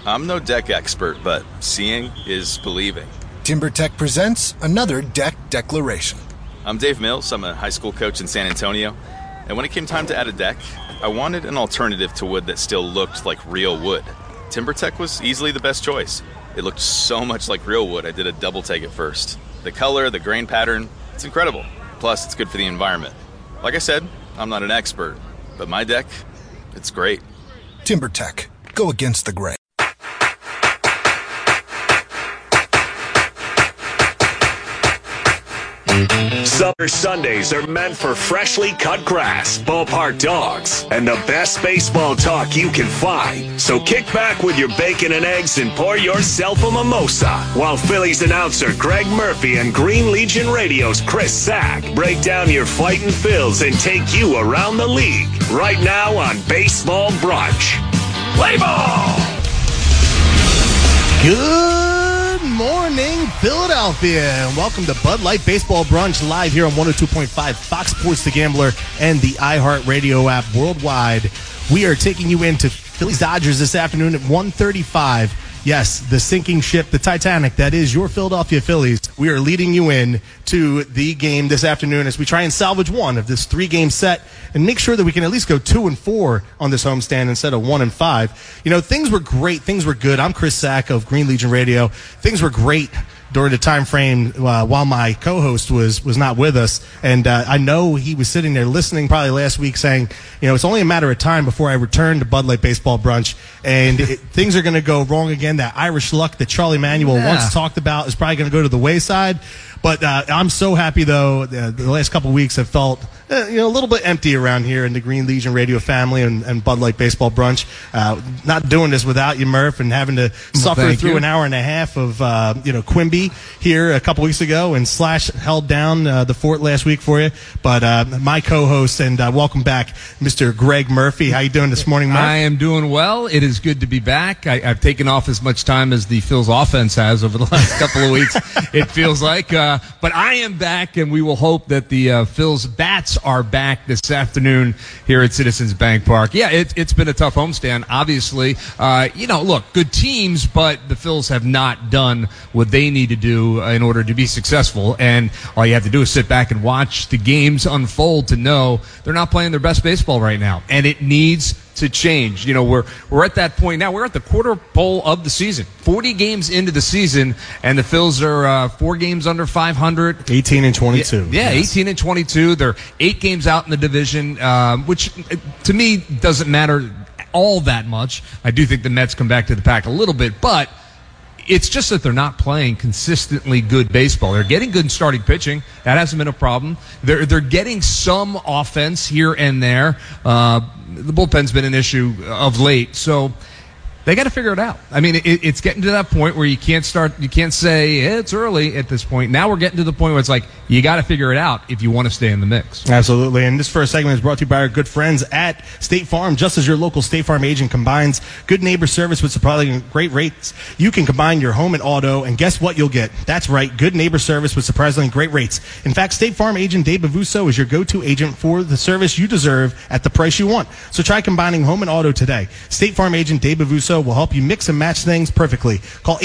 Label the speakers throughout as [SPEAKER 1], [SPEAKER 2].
[SPEAKER 1] I'm no deck expert, but seeing is believing.
[SPEAKER 2] TimberTech presents another deck declaration.
[SPEAKER 1] I'm Dave Mills. I'm a high school coach in San Antonio. And when it came time to add a deck, I wanted an alternative to wood that still looked like real wood. TimberTech was easily the best choice. It looked so much like real wood, I did a double take at first. The color, the grain pattern, it's incredible. Plus, it's good for the environment. Like I said, I'm not an expert, but my deck, it's great.
[SPEAKER 2] TimberTech. Go against the grain.
[SPEAKER 3] Summer Sundays are meant for freshly cut grass, ballpark dogs, and the best baseball talk you can find. So kick back with your bacon and eggs and pour yourself a mimosa while Phillies announcer Greg Murphy and Green Legion Radio's Chris Sack break down your fightin' Phils and take you around the league. Right now on Baseball Brunch. Play ball!
[SPEAKER 4] Good morning, Philadelphia, and welcome to Bud Light Baseball Brunch live here on 102.5 Fox Sports The Gambler and the iHeartRadio app worldwide. We are taking you into Phillies Dodgers this afternoon at 1:35. Yes, the sinking ship, the Titanic, that is your Philadelphia Phillies. We are leading you in to the game this afternoon as we try and salvage one of this 3-game set and make sure that we can at least go 2-4 on this homestand instead of 1-5. You know, things were great. Things were good. I'm Chris Sack of Green Legion Radio. Things were great during the time frame while my co-host was not with us. And I know he was sitting there listening probably last week saying, you know, it's only a matter of time before I return to Bud Light Baseball Brunch. And things are going to go wrong again. That Irish luck that Charlie Manuel once talked about is probably going to go to the wayside. But I'm so happy, though, the last couple of weeks have felt a little bit empty around here in the Green Legion Radio family and Bud Light Baseball Brunch. Not doing this without you, Murph, and having to suffer through an hour and a half of Quimby here a couple weeks ago, and Slash held down the fort last week for you. But my co-host, and welcome back, Mr. Greg Murphy. How you doing this morning, Murph?
[SPEAKER 5] I am doing well. It is good to be back. I've taken off as much time as the Phil's offense has over the last couple of weeks, it feels like. But I am back, and we will hope that the Phil's bats are back this afternoon here at Citizens Bank Park. Yeah, it's been a tough homestand, obviously. Look, good teams, but the Phil's have not done what they need to do in order to be successful. And all you have to do is sit back and watch the games unfold to know they're not playing their best baseball right now. And it needs to change. You know, we're at that point now. We're at the quarter pole of the season. 40 games into the season, and the Phils are 4 games under 500.
[SPEAKER 4] 18-22.
[SPEAKER 5] Yeah, yes. 18-22. They're 8 games out in the division, which to me doesn't matter all that much. I do think the Mets come back to the pack a little bit, but it's just that they're not playing consistently good baseball. They're getting good starting pitching. That hasn't been a problem. They're getting some offense here and there. The bullpen's been an issue of late. So they got to figure it out. I mean, it's getting to that point where you can't say it's early at this point. Now we're getting to the point where it's like you got to figure it out if you want to stay in the mix.
[SPEAKER 4] Absolutely. And this first segment is brought to you by our good friends at State Farm. Just as your local State Farm agent combines good neighbor service with surprisingly great rates, you can combine your home and auto, and guess what you'll get? That's right, good neighbor service with surprisingly great rates. In fact, State Farm agent Dave Bavuso is your go-to agent for the service you deserve at the price you want. So try combining home and auto today. State Farm agent Dave Bavuso will help you mix and match things perfectly. Call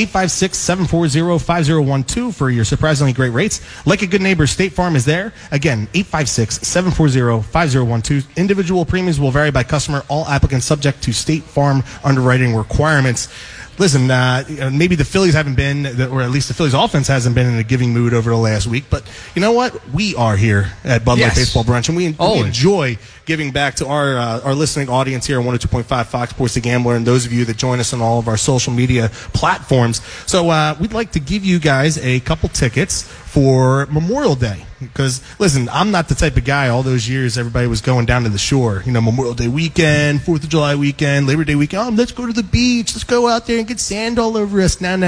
[SPEAKER 4] 856-740-5012 for your surprisingly great rates. Like a good neighbor, State Farm is there. Again, 856-740-5012. Individual premiums will vary by customer. All applicants subject to State Farm underwriting requirements. Listen, maybe the Phillies haven't been, or at least the Phillies offense hasn't been in a giving mood over the last week, but you know what? We are here at Bud Light Baseball Brunch, and we enjoy giving back to our listening audience here on 102.5 Fox Sports The Gambler, and those of you that join us on all of our social media platforms. So we'd like to give you guys a couple tickets for Memorial Day. Because, listen, I'm not the type of guy, all those years everybody was going down to the shore. You know, Memorial Day weekend, 4th of July weekend, Labor Day weekend. Oh, let's go to the beach. Let's go out there and get sand all over us. No.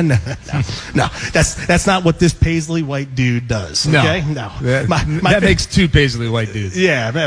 [SPEAKER 4] That's not what this paisley white dude does. Okay? No.
[SPEAKER 5] That makes 2 paisley white dudes.
[SPEAKER 4] Yeah.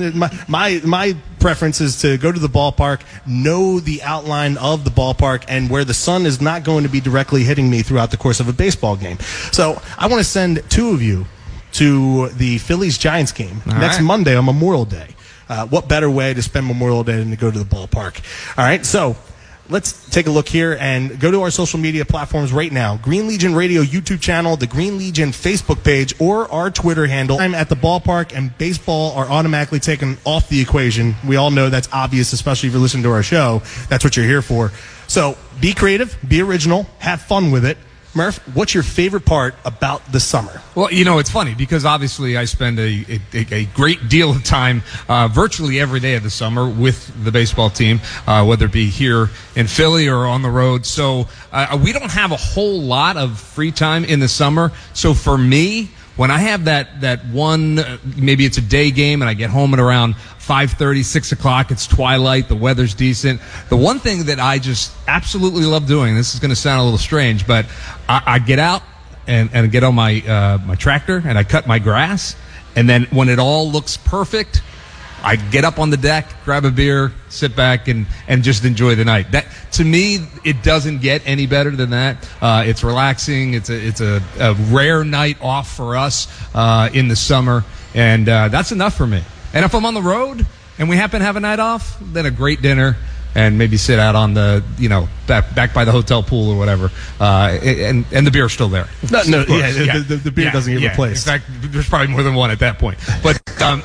[SPEAKER 4] My preference is to go to the ballpark, know the outline of the ballpark, and where the sun is not going to be directly hitting me throughout the course of a baseball game. So I want to send 2 of you to the Phillies-Giants game next Monday on Memorial Day. What better way to spend Memorial Day than to go to the ballpark? All right, so let's take a look here and go to our social media platforms right now. Green Legion Radio YouTube channel, the Green Legion Facebook page, or our Twitter handle. I'm at the ballpark, and baseball are automatically taken off the equation. We all know that's obvious, especially if you're listening to our show. That's what you're here for. So be creative, be original, have fun with it. Murph, what's your favorite part about the summer?
[SPEAKER 5] Well, it's funny because obviously I spend a great deal of time virtually every day of the summer with the baseball team, whether it be here in Philly or on the road. So we don't have a whole lot of free time in the summer. So for me, when I have that one, maybe it's a day game and I get home at around 5:30, 6 o'clock, it's twilight, the weather's decent. The one thing that I just absolutely love doing, this is going to sound a little strange, but I get out and get on my my tractor and I cut my grass. And then when it all looks perfect, I get up on the deck, grab a beer, sit back, and just enjoy the night. That, to me, it doesn't get any better than that. It's relaxing. It's a rare night off for us in the summer, and that's enough for me. And if I'm on the road and we happen to have a night off, then a great dinner and maybe sit out on the, back by the hotel pool or whatever, and the beer's still there.
[SPEAKER 4] The beer doesn't get replaced.
[SPEAKER 5] In fact, there's probably more than one at that point. But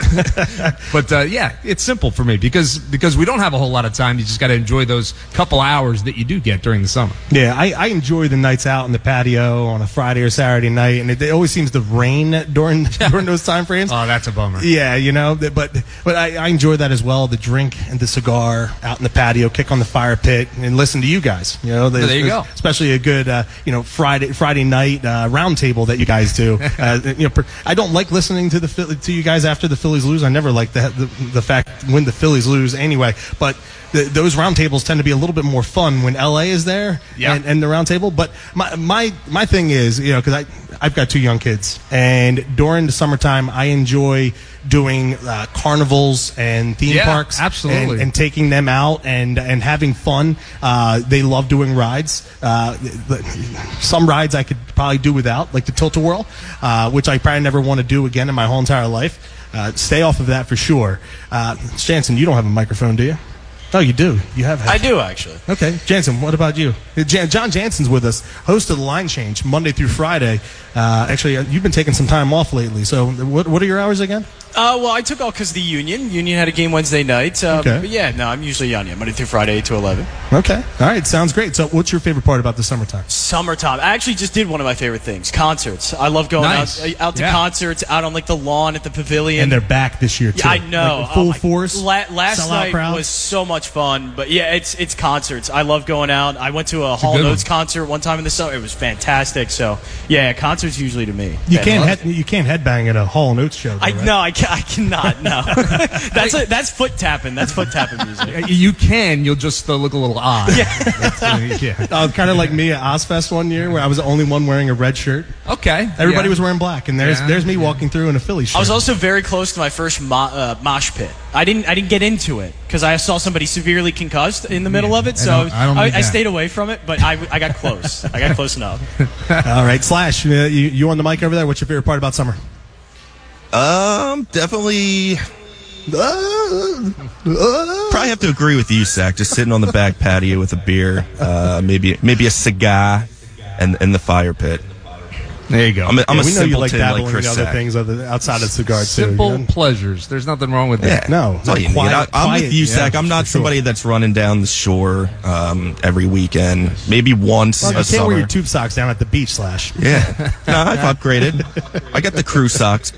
[SPEAKER 5] it's simple for me because we don't have a whole lot of time. You just got to enjoy those couple hours that you do get during the summer.
[SPEAKER 4] Yeah, I enjoy the nights out in the patio on a Friday or Saturday night, and it always seems to rain during those time frames.
[SPEAKER 5] Oh, that's a bummer.
[SPEAKER 4] Yeah, but I enjoy that as well. The drink and the cigar out in the patio, kick on the fire pit, and listen to you guys.
[SPEAKER 5] There you go.
[SPEAKER 4] Especially a good Friday night round table that you guys do. I don't like listening to you guys after the Phillies lose. I never like the fact when the Phillies lose anyway. But those round tables tend to be a little bit more fun when LA is there and the round table. But my thing is, because I've got 2 young kids, and during the summertime I enjoy doing carnivals and theme parks,
[SPEAKER 5] absolutely,
[SPEAKER 4] and taking them out and having fun. They love doing rides. Some rides I could probably do without, like the Tilt-A-Whirl, which I probably never want to do again in my whole entire life. Stay off of that for sure. Jansen, you don't have a microphone, do you? Oh, you do. You have.
[SPEAKER 6] I do, actually.
[SPEAKER 4] Okay, Jansen, what about you? John Jansen's with us, host of the Line Change Monday through Friday. Actually, you've been taking some time off lately. So, what are your hours again?
[SPEAKER 6] Well, I took off because the Union had a game Wednesday night.
[SPEAKER 4] Okay.
[SPEAKER 6] But yeah, no, I'm usually on Monday through Friday, 8 to 11.
[SPEAKER 4] Okay. All right. Sounds great. So what's your favorite part about the summertime?
[SPEAKER 6] Summertime. I actually just did one of my favorite things, concerts. I love going out to concerts, out on the lawn at the pavilion.
[SPEAKER 4] And they're back this year, too.
[SPEAKER 6] Yeah, I know.
[SPEAKER 4] Full force.
[SPEAKER 6] Last night was so much fun. But yeah, it's concerts. I love going out. I went to a Hall & Oates concert one time in the summer. It was fantastic. So yeah, concerts usually to me.
[SPEAKER 4] You can't headbang at a Hall & Oates show, though, right?
[SPEAKER 6] No, I cannot. No, that's foot tapping. That's foot tapping music.
[SPEAKER 5] You can. You'll just look a little odd.
[SPEAKER 6] Yeah.
[SPEAKER 4] Kind of like me at Ozfest one year, where I was the only one wearing a red shirt.
[SPEAKER 5] Okay.
[SPEAKER 4] Everybody was wearing black, and there's me walking through in a Philly shirt.
[SPEAKER 6] I was also very close to my first mosh pit. I didn't get into it because I saw somebody severely concussed in the middle of it, so I stayed away from it. But I got close. I got close enough.
[SPEAKER 4] All right, Slash, you on the mic over there? What's your favorite part about summer?
[SPEAKER 7] Definitely. Probably have to agree with you, Sack. Just sitting on the back patio with a beer, maybe a cigar, and the fire pit.
[SPEAKER 5] There you go.
[SPEAKER 7] I'm a
[SPEAKER 4] we know you like
[SPEAKER 7] simpleton
[SPEAKER 4] dabbling
[SPEAKER 7] like Chris
[SPEAKER 4] in other
[SPEAKER 7] Sack.
[SPEAKER 4] things outside of cigars too.
[SPEAKER 5] Simple pleasures. There's nothing wrong with that.
[SPEAKER 4] No,
[SPEAKER 7] That's all you need. I'm with you, Sack. I'm not somebody that's running down the shore every weekend. Maybe once
[SPEAKER 4] Well, you
[SPEAKER 7] a
[SPEAKER 4] can't wear
[SPEAKER 7] summer.
[SPEAKER 4] your tube socks down at the beach, Slash.
[SPEAKER 7] Yeah. No, I've upgraded. I got the crew socks.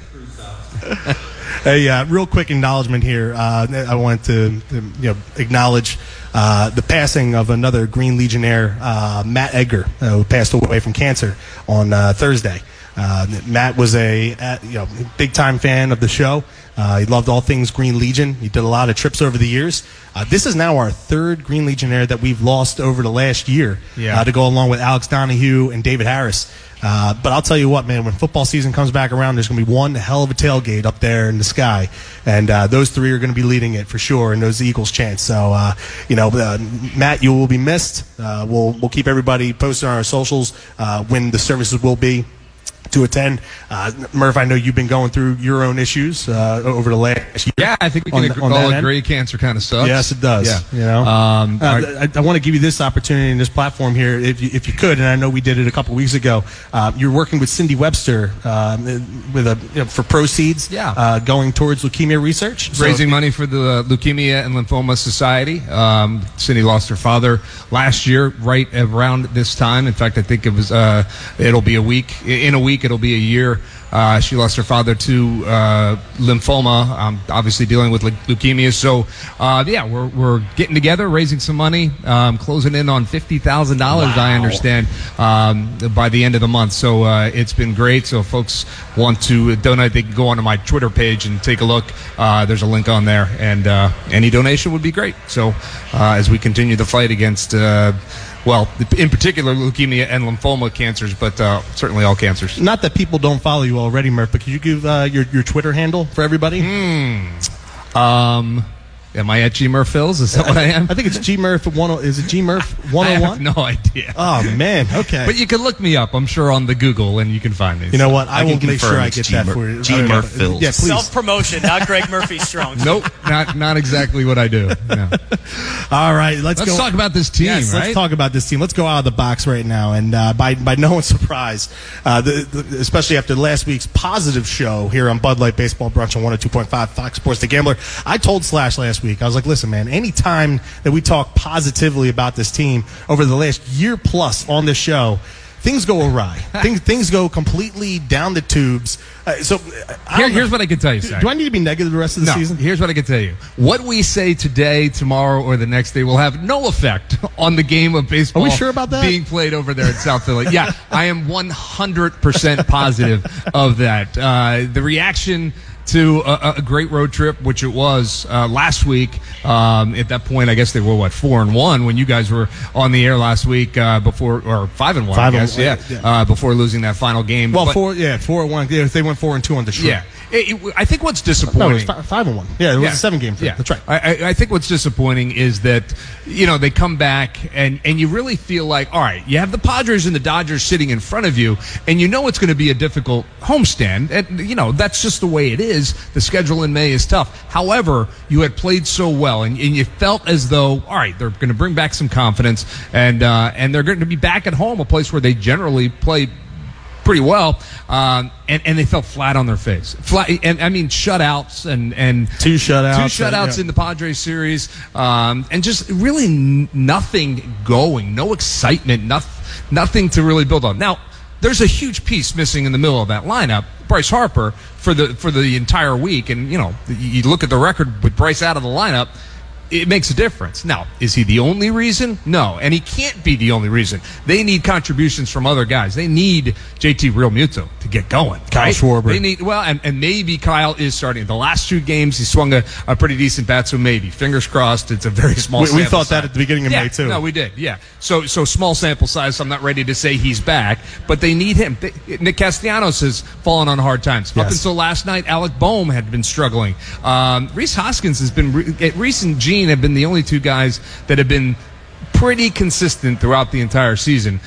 [SPEAKER 4] A real quick acknowledgement here. I wanted to acknowledge the passing of another Green Legionnaire, Matt Edgar, who passed away from cancer on Thursday. Matt was a big time fan of the show. He loved all things Green Legion. He did a lot of trips over the years. This is now our third Green Legionnaire that we've lost over the last year to go along with Alex Donahue and David Harris. But I'll tell you what, man, when football season comes back around, there's going to be one hell of a tailgate up there in the sky. And those three are going to be leading it for sure, and those Eagles chants. So, Matt, you will be missed. We'll keep everybody posted on our socials when the services will be. to attend. Murph, I know you've been going through your own issues over the last year.
[SPEAKER 5] Yeah, I think we can all agree cancer kind of sucks.
[SPEAKER 4] Yes, it does.
[SPEAKER 5] Yeah.
[SPEAKER 4] You know, I want to give you this opportunity and this platform here, if you could. And I know we did it a couple weeks ago. You're working with Cindy Webster with for proceeds.
[SPEAKER 5] Yeah.
[SPEAKER 4] Going towards leukemia research,
[SPEAKER 5] raising money for the Leukemia and Lymphoma Society. Cindy lost her father last year, right around this time. In fact, I think it was. It'll be a week. In a week, it'll be a year. She lost her father to lymphoma, obviously dealing with leukemia. So, we're getting together, raising some money, closing in on $50,000, I understand, by the end of the month. So it's been great. So if folks want to donate, they can go onto my Twitter page and take a look. There's a link on there, and any donation would be great. So as we continue the fight against in particular, leukemia and lymphoma cancers, but certainly all cancers.
[SPEAKER 4] Not that people don't follow you already, Murph, but could you give your Twitter handle for everybody?
[SPEAKER 5] Am I at GMurphils? Is that what I am?
[SPEAKER 4] I think it's GMurph. Is it GMurph 101?
[SPEAKER 5] I have no idea.
[SPEAKER 4] Oh, man. Okay.
[SPEAKER 5] But you can look me up, I'm sure, on the Google, and you can find me.
[SPEAKER 4] You know what? I will make sure I get that for you.
[SPEAKER 7] GMurphils.
[SPEAKER 4] Yeah, please.
[SPEAKER 6] Self-promotion, not Greg Murphy's strong.
[SPEAKER 5] Nope. Not exactly what I do. No.
[SPEAKER 4] All right. Let's go.
[SPEAKER 5] Talk about this team,
[SPEAKER 4] yes,
[SPEAKER 5] right?
[SPEAKER 4] Let's talk about this team. Let's go out of the box right now. And by no one's surprise, especially after last week's positive show here on Bud Light Baseball Brunch on 102.5 Fox Sports The Gambler, I told Slash last week, I was like, listen, man, any time that we talk positively about this team over the last year plus on this show, things go awry. things go completely down the tubes.
[SPEAKER 5] Here's what I can tell you, Zach.
[SPEAKER 4] Do I need to be negative the rest of the season?
[SPEAKER 5] Here's what I can tell you. What we say today, tomorrow, or the next day will have no effect on the game of baseball.
[SPEAKER 4] Are we sure about that?
[SPEAKER 5] Being played over there at South Philly. Yeah, I am 100% positive of that. The reaction to a great road trip, which it was last week. At that point, I guess they were 4-1 when you guys were on the air last week before, or 5-1, I guess, yeah. Before losing that final game.
[SPEAKER 4] Well, 4-1. Yeah, they went 4-2 on the show.
[SPEAKER 5] Yeah. I think what's disappointing.
[SPEAKER 4] No, it was 5-1. Yeah, it was a 7-game trip.
[SPEAKER 5] Yeah.
[SPEAKER 4] That's right.
[SPEAKER 5] I think what's disappointing is that, they come back and you really feel like, all right, you have the Padres and the Dodgers sitting in front of you, and it's going to be a difficult homestand. And, that's just the way it is. The schedule in May is tough. However, you had played so well, and you felt as though, all right, they're going to bring back some confidence, and they're going to be back at home, a place where they generally play pretty well, and they fell flat on their face. And I mean shutouts and
[SPEAKER 4] two shutouts
[SPEAKER 5] in the Padres series, and just really nothing going, no excitement, nothing to really build on. Now, there's a huge piece missing in the middle of that lineup, Bryce Harper, for the entire week, and you look at the record with Bryce out of the lineup. It makes a difference. Now, is he the only reason? No, and he can't be the only reason. They need contributions from other guys. They need JT Realmuto to get going.
[SPEAKER 4] Kyle Schwarber.
[SPEAKER 5] They need, and maybe Kyle is starting. The last 2 games, he swung a pretty decent bat, so maybe. Fingers crossed. It's a very small sample
[SPEAKER 4] We thought
[SPEAKER 5] size.
[SPEAKER 4] that at the beginning of May, too.
[SPEAKER 5] No, we did, yeah. So small sample size, so I'm not ready to say he's back, but they need him. Nick Castellanos has fallen on hard times.
[SPEAKER 4] Yes.
[SPEAKER 5] Up until last night, Alec Boehm had been struggling. Rhys Hoskins has been, Rhys and Gene have been the only 2 guys that have been pretty consistent throughout the entire season.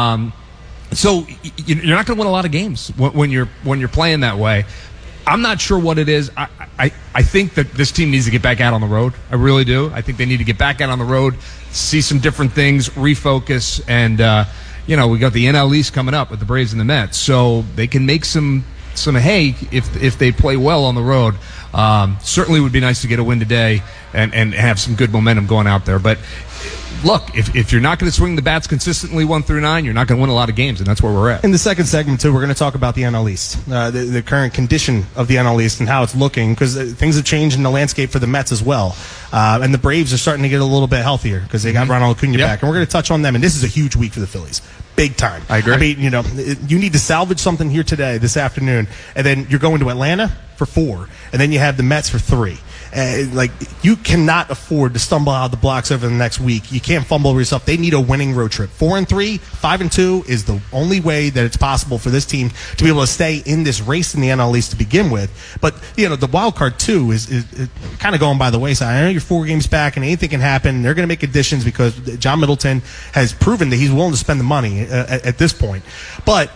[SPEAKER 5] So you're not going to win a lot of games when you're playing that way. I'm not sure what it is. I think that this team needs to get back out on the road. I really do. I think they need to get back out on the road, see some different things, refocus, and we got the NL East coming up with the Braves and the Mets, so they can make some hay if they play well on the road. Certainly would be nice to get a win today and have some good momentum going out there. But look, if you're not going to swing the bats consistently 1 through 9, you're not going to win a lot of games, and that's where we're at.
[SPEAKER 4] In the second segment, too, we're going to talk about the NL East, the current condition of the NL East and how it's looking, because things have changed in the landscape for the Mets as well. And the Braves are starting to get a little bit healthier because they got Ronald Acuna back. And we're going to touch on them, and this is a huge week for the Phillies. Big time.
[SPEAKER 5] I agree.
[SPEAKER 4] I mean, you need to salvage something here today, this afternoon, and then you're going to Atlanta for 4, and then you have the Mets for 3. You cannot afford to stumble out of the blocks over the next week. You can't fumble over yourself. They need a winning road trip. 4-3, 5-2 is the only way that it's possible for this team to be able to stay in this race in the NL East to begin with. But the wild card too is kind of going by the wayside. I know you're 4 games back, and anything can happen. They're going to make additions because John Middleton has proven that he's willing to spend the money at this point. But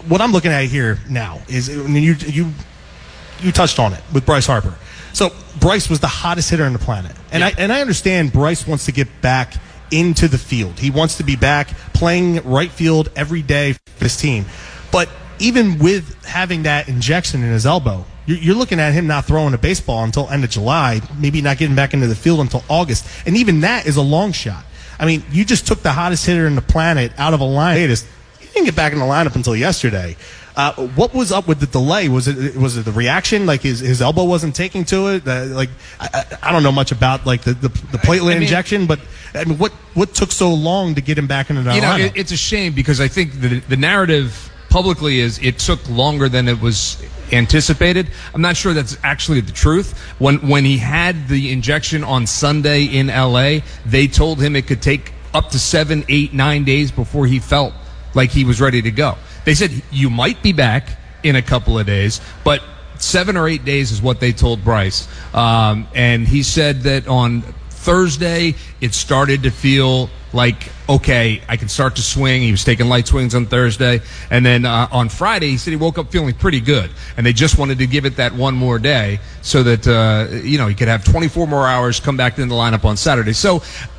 [SPEAKER 4] what I'm looking at here now is, I mean, you touched on it with Bryce Harper. So Bryce was the hottest hitter on the planet, and I understand Bryce wants to get back into the field. He wants to be back playing right field every day for this team. But even with having that injection in his elbow, you're looking at him not throwing a baseball until end of July, maybe not getting back into the field until August, and even that is a long shot. I mean, you just took the hottest hitter in the planet out of a lineup. He didn't get back in the lineup until yesterday. What was up with the delay? Was it the reaction? Like his elbow wasn't taking to it? I don't know much about like the platelet injection, but I mean, what took so long to get him back into the lineup?
[SPEAKER 5] It's a shame because I think the narrative publicly is it took longer than it was anticipated. I'm not sure that's actually the truth. When he had the injection on Sunday in LA, they told him it could take up to 7, 8, 9 days before he felt like he was ready to go. They said you might be back in a couple of days, but 7 or 8 days is what they told Bryce. And he said that on Thursday it started to feel like, okay, I can start to swing. He was taking light swings on Thursday. And then on Friday, he said he woke up feeling pretty good. And they just wanted to give it that one more day so that, he could have 24 more hours, come back in the lineup on Saturday. So,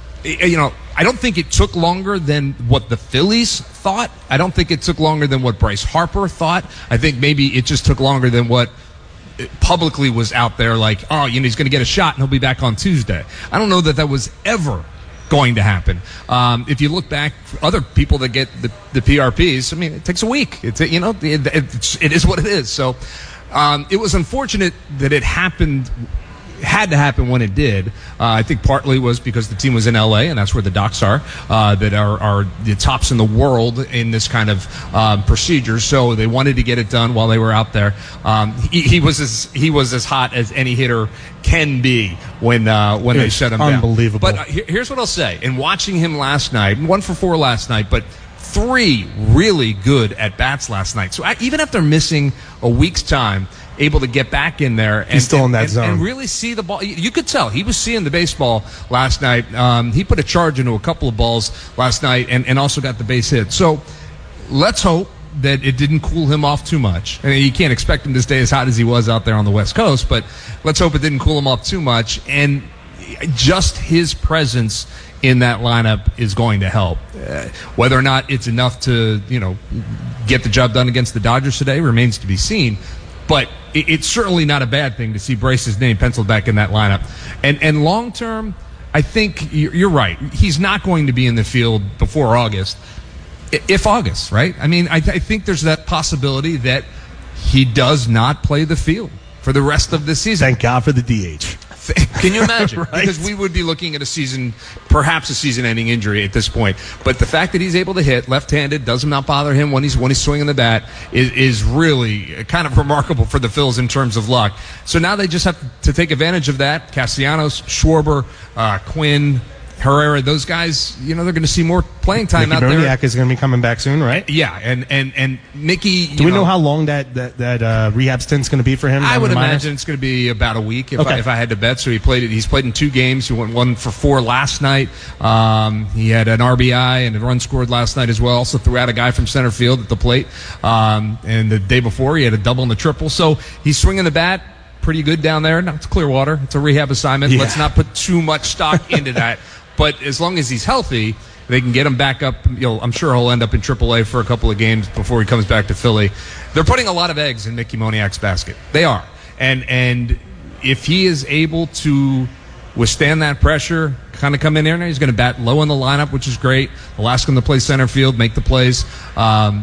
[SPEAKER 5] I don't think it took longer than what the Phillies thought. I don't think it took longer than what Bryce Harper thought. I think maybe it just took longer than what publicly was out there, like, he's going to get a shot and he'll be back on Tuesday. I don't know that was ever going to happen. If you look back, other people that get the PRPs, I mean, it takes a week. It is what it is. So it was unfortunate that it had to happen when it did. I think partly was because the team was in LA, and that's where the docs are, that are the tops in the world in this kind of procedure. So they wanted to get it done while they were out there. He was as hot as any hitter can be when they shut him down.
[SPEAKER 4] Unbelievable.
[SPEAKER 5] But here's what I'll say. In watching him last night, 1 for 4 last night, but 3 really good at bats last night. So even after missing a week's time, able to get back in there and
[SPEAKER 4] he's still in that zone
[SPEAKER 5] and really see the ball. You could tell he was seeing the baseball last night. He put a charge into a couple of balls last night and also got the base hit. So let's hope that it didn't cool him off too much. I mean, you can't expect him to stay as hot as he was out there on the West Coast, but let's hope it didn't cool him off too much. And just his presence in that lineup is going to help. Whether or not it's enough to, get the job done against the Dodgers today remains to be seen. But it's certainly not a bad thing to see Bryce's name penciled back in that lineup. And long term, I think you're right. He's not going to be in the field before August. If August, right? I mean, I think there's that possibility that he does not play the field for the rest of the season.
[SPEAKER 4] Thank God for the DH.
[SPEAKER 5] Can you imagine?
[SPEAKER 4] Right?
[SPEAKER 5] Because we would be looking at perhaps a season-ending injury at this point. But the fact that he's able to hit left-handed, does not bother him when he's swinging the bat, is really kind of remarkable for the Phils in terms of luck. So now they just have to take advantage of that. Castellanos, Schwarber, Quinn, Herrera, those guys, they're going to see more playing time
[SPEAKER 4] Mickey
[SPEAKER 5] out there.
[SPEAKER 4] Moniak is going to be coming back soon, right?
[SPEAKER 5] Yeah, and Mickey.
[SPEAKER 4] Do we know how long that rehab stint's going to be for him?
[SPEAKER 5] I would imagine it's going to be about a week if I had to bet. So he's played in 2 games. He went 1 for 4 last night. He had an RBI and a run scored last night as well. Also threw out a guy from center field at the plate. And the day before he had a double and a triple. So he's swinging the bat pretty good down there. Now it's Clearwater. It's a rehab assignment. Yeah. Let's not put too much stock into that. But as long as he's healthy, they can get him back up. I'm sure he'll end up in AAA for a couple of games before he comes back to Philly. They're putting a lot of eggs in Mickey Moniak's basket. They are. And if he is able to withstand that pressure, kind of come in there, he's going to bat low in the lineup, which is great. They'll ask him to play center field, make the plays. I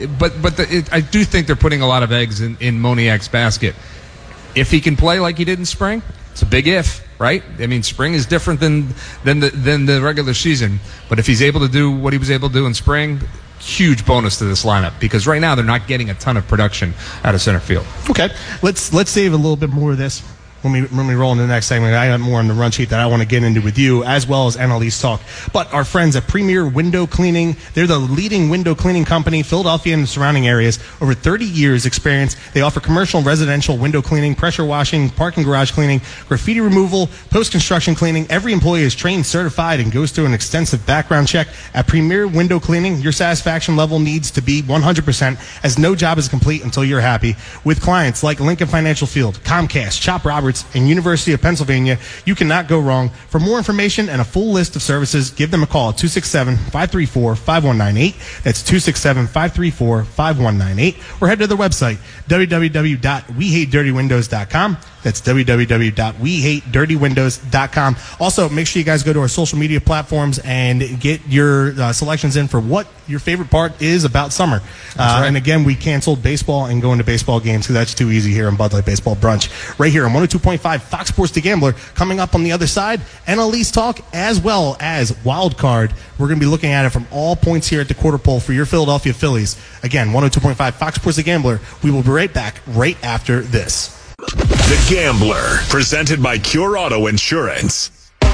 [SPEAKER 5] do think they're putting a lot of eggs in Moniak's basket. If he can play like he did in spring, it's a big if. Right? I mean, spring is different than the regular season. But if he's able to do what he was able to do in spring, huge bonus to this lineup because right now they're not getting a ton of production out of center field.
[SPEAKER 4] Okay, let's save a little bit more of this when we roll into the next segment. I have more on the run sheet that I want to get into with you, as well as NL East talk. But our friends at Premier Window Cleaning, they're the leading window cleaning company, Philadelphia and the surrounding areas. Over 30 years experience. They offer commercial and residential window cleaning, pressure washing, parking garage cleaning, graffiti removal, post-construction cleaning. Every employee is trained, certified, and goes through an extensive background check. At Premier Window Cleaning, your satisfaction level needs to be 100%, as no job is complete until you're happy. With clients like Lincoln Financial Field, Comcast, Chop Roberts, and University of Pennsylvania, you cannot go wrong. For more information and a full list of services, give them a call at 267-534-5198. That's 267-534-5198. Or head to their website, www.wehatedirtywindows.com. That's www.wehatedirtywindows.com. Also, make sure you guys go to our social media platforms and get your selections in for what your favorite part is about summer. Right. And again, we canceled baseball and going to baseball games because that's too easy here on Bud Light Baseball Brunch. Right here on 102.5 Fox Sports The Gambler. Coming up on the other side, NL East talk as well as Wild Card. We're going to be looking at it from all points here at the quarter pole for your Philadelphia Phillies. Again, 102.5 Fox Sports The Gambler. We will be right back right after this.
[SPEAKER 3] The Gambler, presented by Cure Auto Insurance.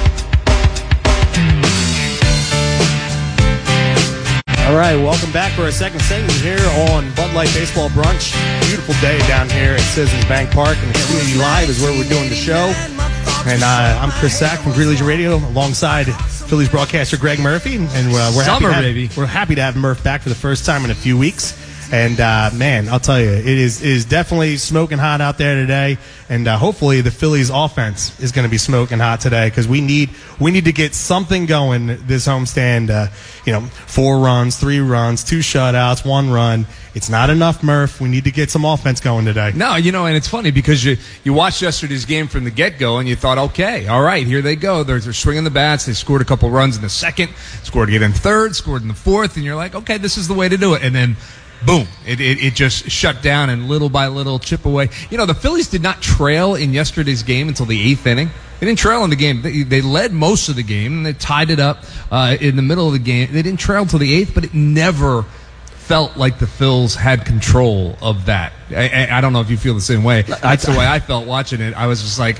[SPEAKER 4] All right, welcome back for our second segment here on Bud Light Baseball Brunch. Beautiful day down here at Citizens Bank Park, and Xfinity Live is where we're doing the show. And I'm Chris Sack from Green Legion Radio, alongside Phillies broadcaster Greg Murphy. And we're happy to have Murph back for the first time in a few weeks. And, man, I'll tell you, it is definitely smoking hot out there today. And hopefully the Phillies offense is going to be smoking hot today, because we need to get something going this homestand. 4 runs, 3 runs, 2 shutouts, 1 run. It's not enough, Murph. We need to get some offense going today.
[SPEAKER 5] No, and it's funny because you watched yesterday's game from the get-go and you thought, okay, all right, here they go. They're swinging the bats. They scored a couple runs in the second, scored again in third, scored in the fourth, and you're like, okay, this is the way to do it. And then boom, it just shut down, and little by little chip away. The Phillies did not trail in yesterday's game until the 8th inning. They didn't trail in the game. They led most of the game, and they tied it up in the middle of the game. They didn't trail until the 8th, but it never felt like the Phils had control of that. I don't know if you feel the same way. That's the way I felt watching it. I was just like,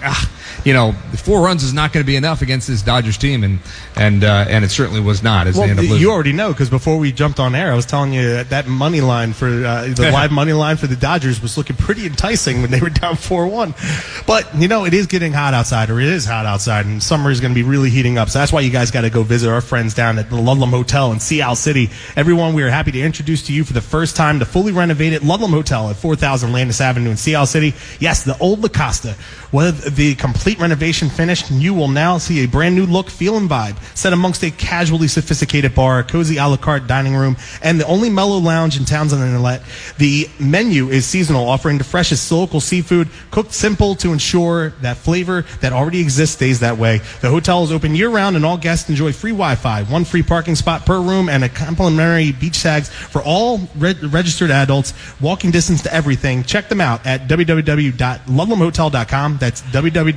[SPEAKER 5] 4 runs is not going to be enough against this Dodgers team, and it certainly was not. As they end up losing.
[SPEAKER 4] You already know, because before we jumped on air, I was telling you that money line for the live money line for the Dodgers was looking pretty enticing when they were down 4-1. But it is getting hot outside, or it is hot outside, and summer is going to be really heating up. So that's why you guys got to go visit our friends down at the Ludlam Hotel in Sea Isle City. Everyone, we are happy to introduce to you for the first time the fully renovated Ludlam Hotel at 4000 Landis Avenue in Sea Isle City. Yes, the old La Costa. With the complete renovation finished, you will now see a brand new look, feel, and vibe set amongst a casually sophisticated bar, a cozy a la carte dining room, and the only mellow lounge in Townsend and Inlet. The menu is seasonal, offering the freshest local seafood, cooked simple to ensure that flavor that already exists stays that way. The hotel is open year-round, and all guests enjoy free Wi-Fi, 1 free parking spot per room, and a complimentary beach tags for all registered adults. Walking distance to everything. Check them out at www.ludlamhotel.com. That's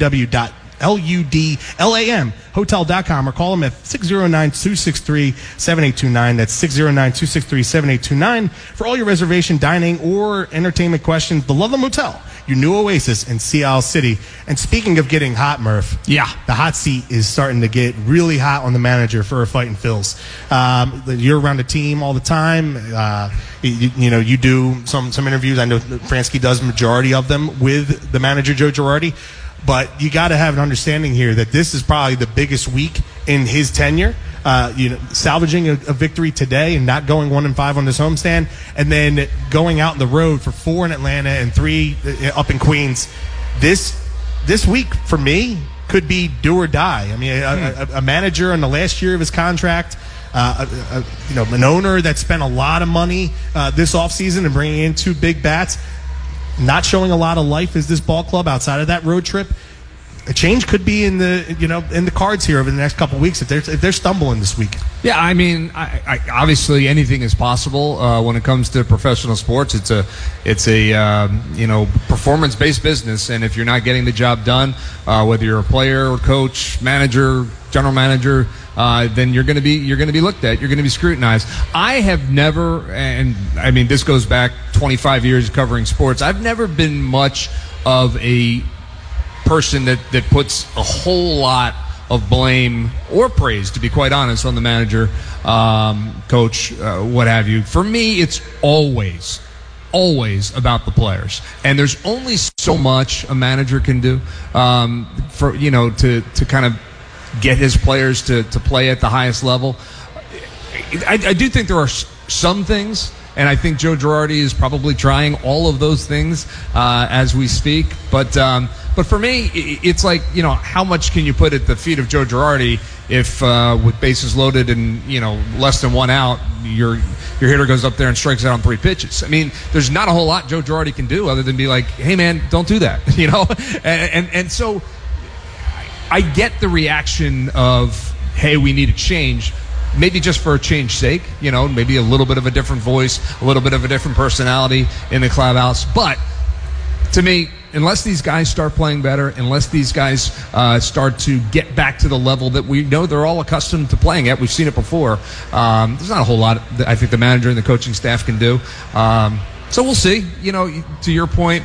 [SPEAKER 4] www.ludlamhotel.com, or call them at 609-263-7829. That's 609-263-7829 for all your reservation, dining, or entertainment questions. The Ludlam Hotel, your new oasis in Sea Isle City. And speaking of getting hot, Murph, the hot seat is starting to get really hot on the manager for a fighting Phils. You're around the team all the time. You do some interviews. I know Fransky does majority of them with the manager, Joe Girardi. But you got to have an understanding here that this is probably the biggest week in his tenure. Salvaging a victory today and not going 1-5 on this homestand, and then going out on the road for 4 in Atlanta and 3 up in Queens. This week for me could be do or die. I mean, a manager in the last year of his contract. An owner that spent a lot of money this offseason and bringing in 2 big bats. Not showing a lot of life as this ball club outside of that road trip. A change could be in the cards here over the next couple of weeks if they're stumbling this week.
[SPEAKER 5] Yeah, I mean, I obviously anything is possible when it comes to professional sports. It's a performance-based business, and if you're not getting the job done, whether you're a player or coach, manager, general manager, then you're going to be looked at. You're going to be scrutinized. I have never, and I mean this goes back 25 years covering sports. I've never been much of a person that puts a whole lot of blame or praise, to be quite honest, on the manager, coach, what have you. For me, it's always about the players, and there's only so much a manager can do for to kind of get his players to play at the highest level. I do think there are some things, and I think Joe Girardi is probably trying all of those things as we speak. But for me, it's like, how much can you put at the feet of Joe Girardi if with bases loaded and less than one out, your hitter goes up there and strikes out on 3 pitches? I mean, there's not a whole lot Joe Girardi can do other than be like, hey man, don't do that, and so I get the reaction of, hey, we need a change. Maybe just for a change's sake, maybe a little bit of a different voice, a little bit of a different personality in the clubhouse. But to me, unless these guys start playing better, unless these guys start to get back to the level that we know they're all accustomed to playing at, we've seen it before, there's not a whole lot that I think the manager and the coaching staff can do. So we'll see. To your point,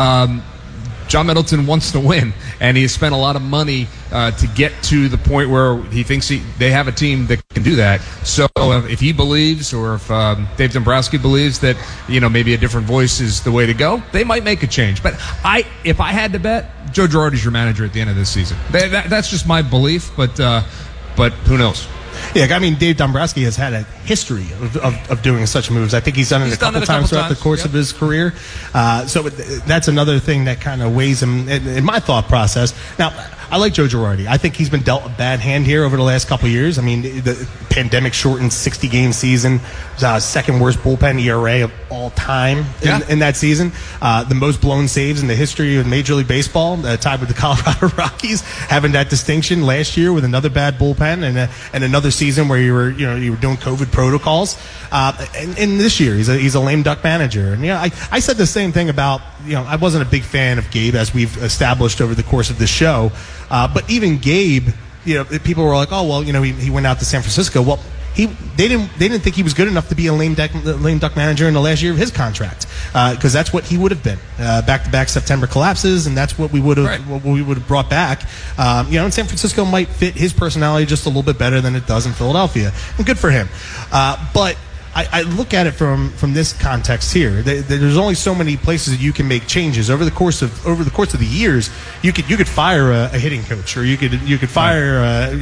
[SPEAKER 5] John Middleton wants to win, and he has spent a lot of money to get to the point where he thinks they have a team that can do that. So if he believes, or if Dave Dombrowski believes that maybe a different voice is the way to go, they might make a change. But if I had to bet, Joe Girardi's your manager at the end of this season. That's just my belief, but who knows?
[SPEAKER 4] Yeah, I mean, Dave Dombrowski has had a history of doing such moves. I think he's done it a couple times throughout the course of his career. So that's another thing that kind of weighs him in my thought process. Now, I like Joe Girardi. I think he's been dealt a bad hand here over the last couple of years. I mean, the pandemic-shortened 60-game season, second worst bullpen ERA of all time in that season. The most blown saves in the history of Major League Baseball, tied with the Colorado Rockies, having that distinction last year with another bad bullpen and another season where you were doing COVID protocols. And this year, he's a lame duck manager. And I said the same thing about I wasn't a big fan of Gabe, as we've established over the course of this show. But even Gabe, people were like, oh well, he went out to San Francisco. Well, they didn't think he was good enough to be a lame duck manager in the last year of his contract, because that's what he would have been. Back-to-back September collapses, and that's what we would have brought back. And San Francisco might fit his personality just a little bit better than it does in Philadelphia, and good for him. But I look at it from this context here. There's only so many places that you can make changes over the course of the years. You could fire a hitting coach, or you could fire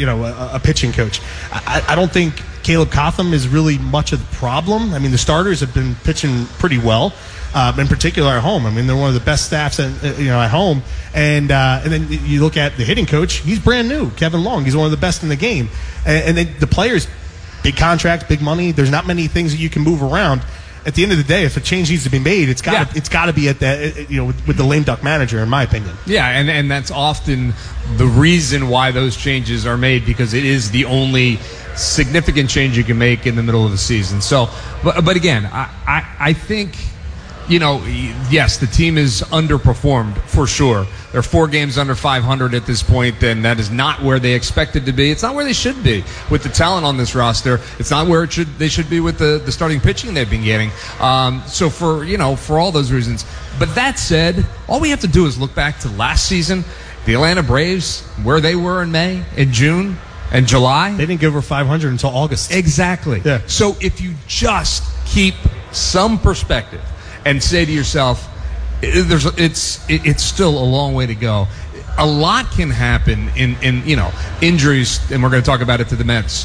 [SPEAKER 4] a pitching coach. I don't think Caleb Cotham is really much of the problem. I mean, the starters have been pitching pretty well, in particular at home. I mean, they're one of the best staffs at home. And then you look at the hitting coach. He's brand new, Kevin Long. He's one of the best in the game. And then the players. Big contract, big money. There's not many things that you can move around. At the end of the day, if a change needs to be made, it's got to be at that with the lame duck manager, in my opinion. Yeah, and that's often the reason why those changes are made, because it is the only significant change you can make in the middle of the season. So, but again, I think. Yes, the team is underperformed for sure. They're 4 games under 500 at this point, and that is not where they expected to be. It's not where they should be with the talent on this roster. It's not where they should be with the starting pitching they've been getting. So for all those reasons. But that said, all we have to do is look back to last season, the Atlanta Braves, where they were in May, in June, and July. They didn't get over 500 until August. Exactly. Yeah. So if you just keep some perspective and say to yourself, it's still a long way to go. A lot can happen in injuries, and we're going to talk about it to the Mets.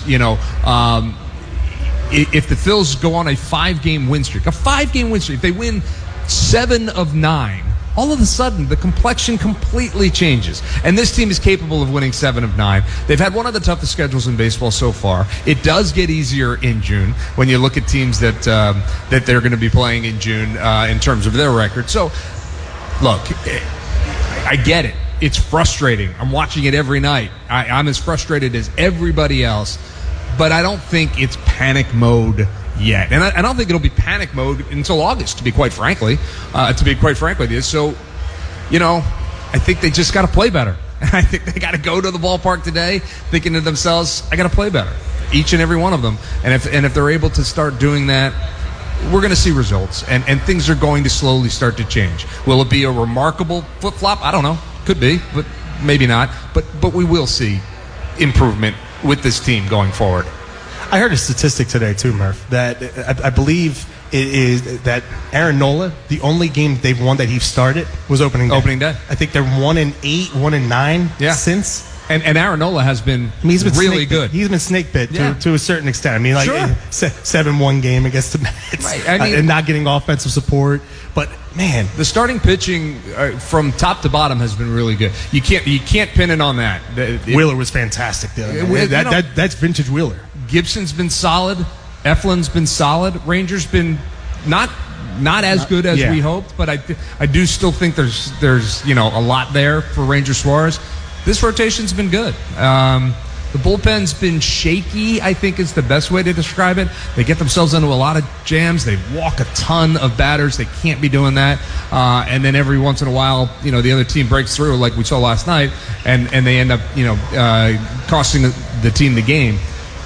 [SPEAKER 4] If the Phils go on a 5-game win streak, if they win 7 of 9, all of a sudden the complexion completely changes. And this team is capable of winning 7 of 9. They've had one of the toughest schedules in baseball so far. It does get easier in June when you look at teams that they're going to be playing in June in terms of their record. So, look, I get it. It's frustrating. I'm watching it every night. I'm as frustrated as everybody else. But I don't think it's panic mode yet. And I don't think it'll be panic mode until August, to be quite frank with you. So, I think they just got to play better. I think they got to go to the ballpark today thinking to themselves, I got to play better, each and every one of them. And if they're able to start doing that, we're going to see results, and things are going to slowly start to change. Will it be a remarkable flip-flop? I don't know.
[SPEAKER 5] Could be, but maybe not. But we will see improvement with this team going forward.
[SPEAKER 4] I heard a statistic today too, Murph, that I believe it is that Aaron Nola, the only game they've won that he started was opening day.
[SPEAKER 5] I
[SPEAKER 4] think they're 1-8, 1-9 since.
[SPEAKER 5] And Aaron Nola has been, he's been really good.
[SPEAKER 4] He's been snake bit to a certain extent. I mean, like 7-1 game against the Mets,
[SPEAKER 5] right. I mean,
[SPEAKER 4] and not getting offensive support. But man,
[SPEAKER 5] the starting pitching from top to bottom has been really good. You can't pin it on that.
[SPEAKER 4] Wheeler was fantastic. That's vintage Wheeler.
[SPEAKER 5] Gibson's been solid. Eflin's been solid. Rangers been not as good as we hoped, but I do still think there's a lot there for Ranger Suarez. This rotation's been good. The bullpen's been shaky, I think is the best way to describe it. They get themselves into a lot of jams. They walk a ton of batters. They can't be doing that. And then every once in a while, the other team breaks through like we saw last night, and they end up, costing the team the game.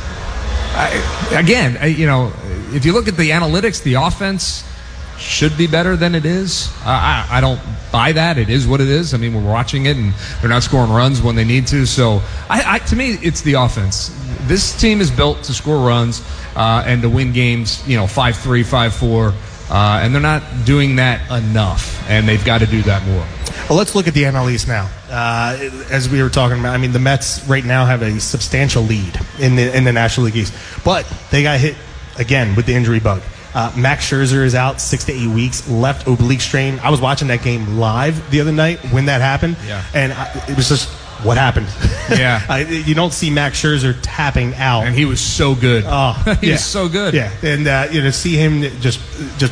[SPEAKER 5] If you look at the analytics, the offense should be better than it is. I don't buy that. It is what it is. I mean, we're watching it, and they're not scoring runs when they need to. So, to me, it's the offense. This team is built to score runs and to win games, 5-3, 5-4, and they're not doing that enough, and they've got to do that more.
[SPEAKER 4] Well, let's look at the NL East now. As we were talking about, I mean, the Mets right now have a substantial lead in the National League East, but they got hit again with the injury bug. Max Scherzer is out 6 to 8 weeks, left oblique strain. I was watching that game live the other night when that happened, and it was just what happened.
[SPEAKER 5] Yeah,
[SPEAKER 4] you don't see Max Scherzer tapping out,
[SPEAKER 5] and he was so good.
[SPEAKER 4] Oh,
[SPEAKER 5] he was so good.
[SPEAKER 4] Yeah, and see him just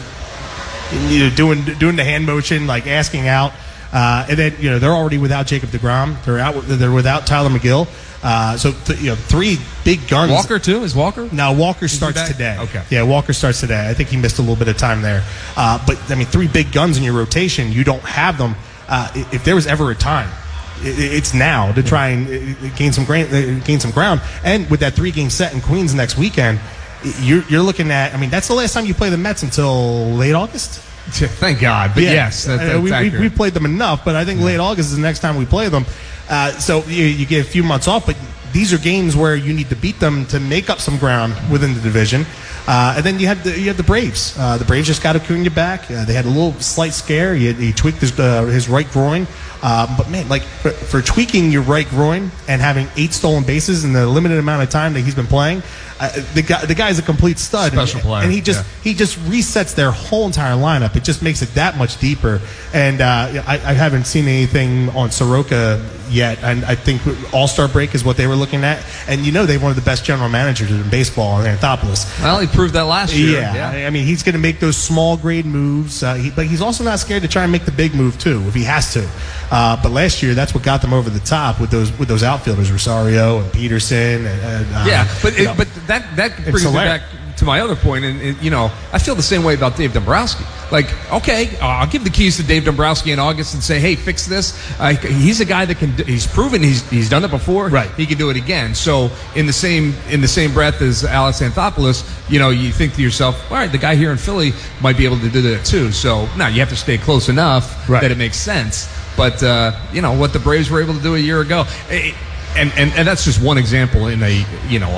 [SPEAKER 4] doing the hand motion, like asking out, and then they're already without Jacob deGrom. They're without Tyler McGill. So 3 big guns.
[SPEAKER 5] Walker too? Is Walker?
[SPEAKER 4] No, Walker starts today.
[SPEAKER 5] Okay.
[SPEAKER 4] Yeah, Walker starts today. I think he missed a little bit of time there. But I mean, 3 big guns in your rotation. You don't have them. If there was ever a time, it's now to try and gain some ground. And with that 3-game set in Queens next weekend, you're looking at. I mean, that's the last time you play the Mets until late August.
[SPEAKER 5] Thank God. But yes, that's
[SPEAKER 4] we played them enough. But I think late August is the next time we play them. So you get a few months off, but these are games where you need to beat them to make up some ground within the division. And then you had the Braves. The Braves just got Acuna back. They had a little slight scare. He tweaked his right groin. But man, like for tweaking your right groin and having 8 stolen bases in the limited amount of time that he's been playing, the guy's a complete stud.
[SPEAKER 5] Special player.
[SPEAKER 4] And he just resets their whole entire lineup. It just makes it that much deeper. And I haven't seen anything on Soroka yet, and I think All-Star break is what they were looking at. And they have one of the best general managers in baseball, Anthopoulos.
[SPEAKER 5] Well, he proved that last year.
[SPEAKER 4] Yeah. I mean, he's going to make those small grade moves, but he's also not scared to try and make the big move too if he has to. But last year, that's what got them over the top with those outfilders, Rosario and Peterson.
[SPEAKER 5] But that brings me back to my other point, and I feel the same way about Dave Dombrowski. Like, okay, I'll give the keys to Dave Dombrowski in August and say, hey, fix this. He's a guy that can. He's proven he's done it before.
[SPEAKER 4] Right.
[SPEAKER 5] He can do it again. So in the same breath as Alex Anthopoulos, you think to yourself, all right, the guy here in Philly might be able to do that too. So now you have to stay close enough that it makes sense. But what the Braves were able to do a year ago. And that's just one example in a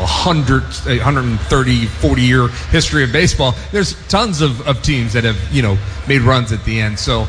[SPEAKER 5] 130, 40-year history of baseball. There's tons of teams that have made runs at the end. So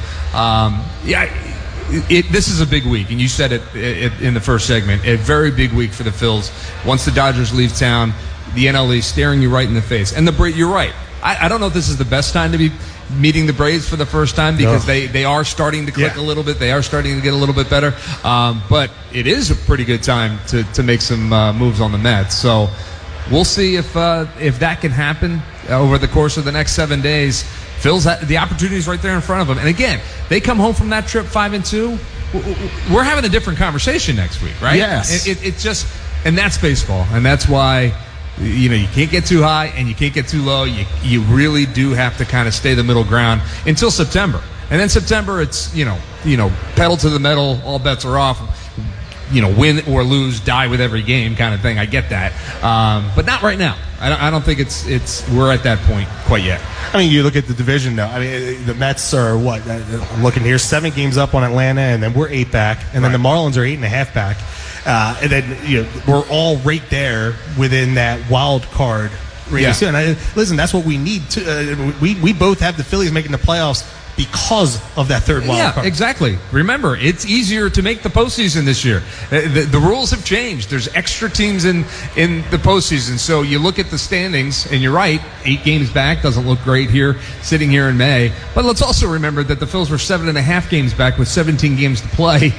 [SPEAKER 5] this is a big week, and you said it in the first segment. A very big week for the Phils. Once the Dodgers leave town, the NL East staring you right in the face. And you're right. I don't know if this is the best time to be meeting the Braves for the first time because they are starting to click a little bit. They are starting to get a little bit better. But it is a pretty good time to make some moves on the Mets. So we'll see if that can happen over the course of the next 7 days. Phil's the opportunity's right there in front of them. And again, they come home from that trip 5-2. We're having a different conversation next week, right?
[SPEAKER 4] Yes.
[SPEAKER 5] It's just, and that's baseball, and that's why. You can't get too high and you can't get too low. You really do have to kind of stay the middle ground until September. And then September, it's, pedal to the metal, all bets are off. win or lose, die with every game kind of thing. I get that, but not right now. I don't think we're at that point quite yet.
[SPEAKER 4] I mean, you look at the division, though. I mean, the Mets are what? I'm looking here, 7 games up on Atlanta, and then we're 8 back, and then the Marlins are 8.5 back, and then we're all right there within that wild card race. Yeah. And listen, that's what we need to. We both have the Phillies making the playoffs because of that third wild card.
[SPEAKER 5] Yeah, exactly. Remember, it's easier to make the postseason this year. The rules have changed. There's extra teams in the postseason. So you look at the standings, and you're right, 8 games back doesn't look great here, sitting here in May. But let's also remember that the Phils were 7.5 games back with 17 games to play,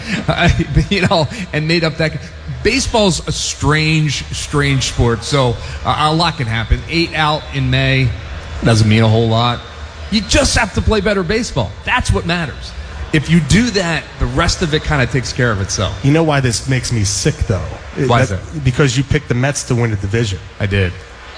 [SPEAKER 5] and made up that. Baseball's a strange sport. So a lot can happen. 8 out in May doesn't mean a whole lot. You just have to play better baseball. That's what matters. If you do that, the rest of it kind of takes care of itself.
[SPEAKER 4] You know why this makes me sick, though?
[SPEAKER 5] Why is that?
[SPEAKER 4] Because you picked the Mets to win the division.
[SPEAKER 5] I did.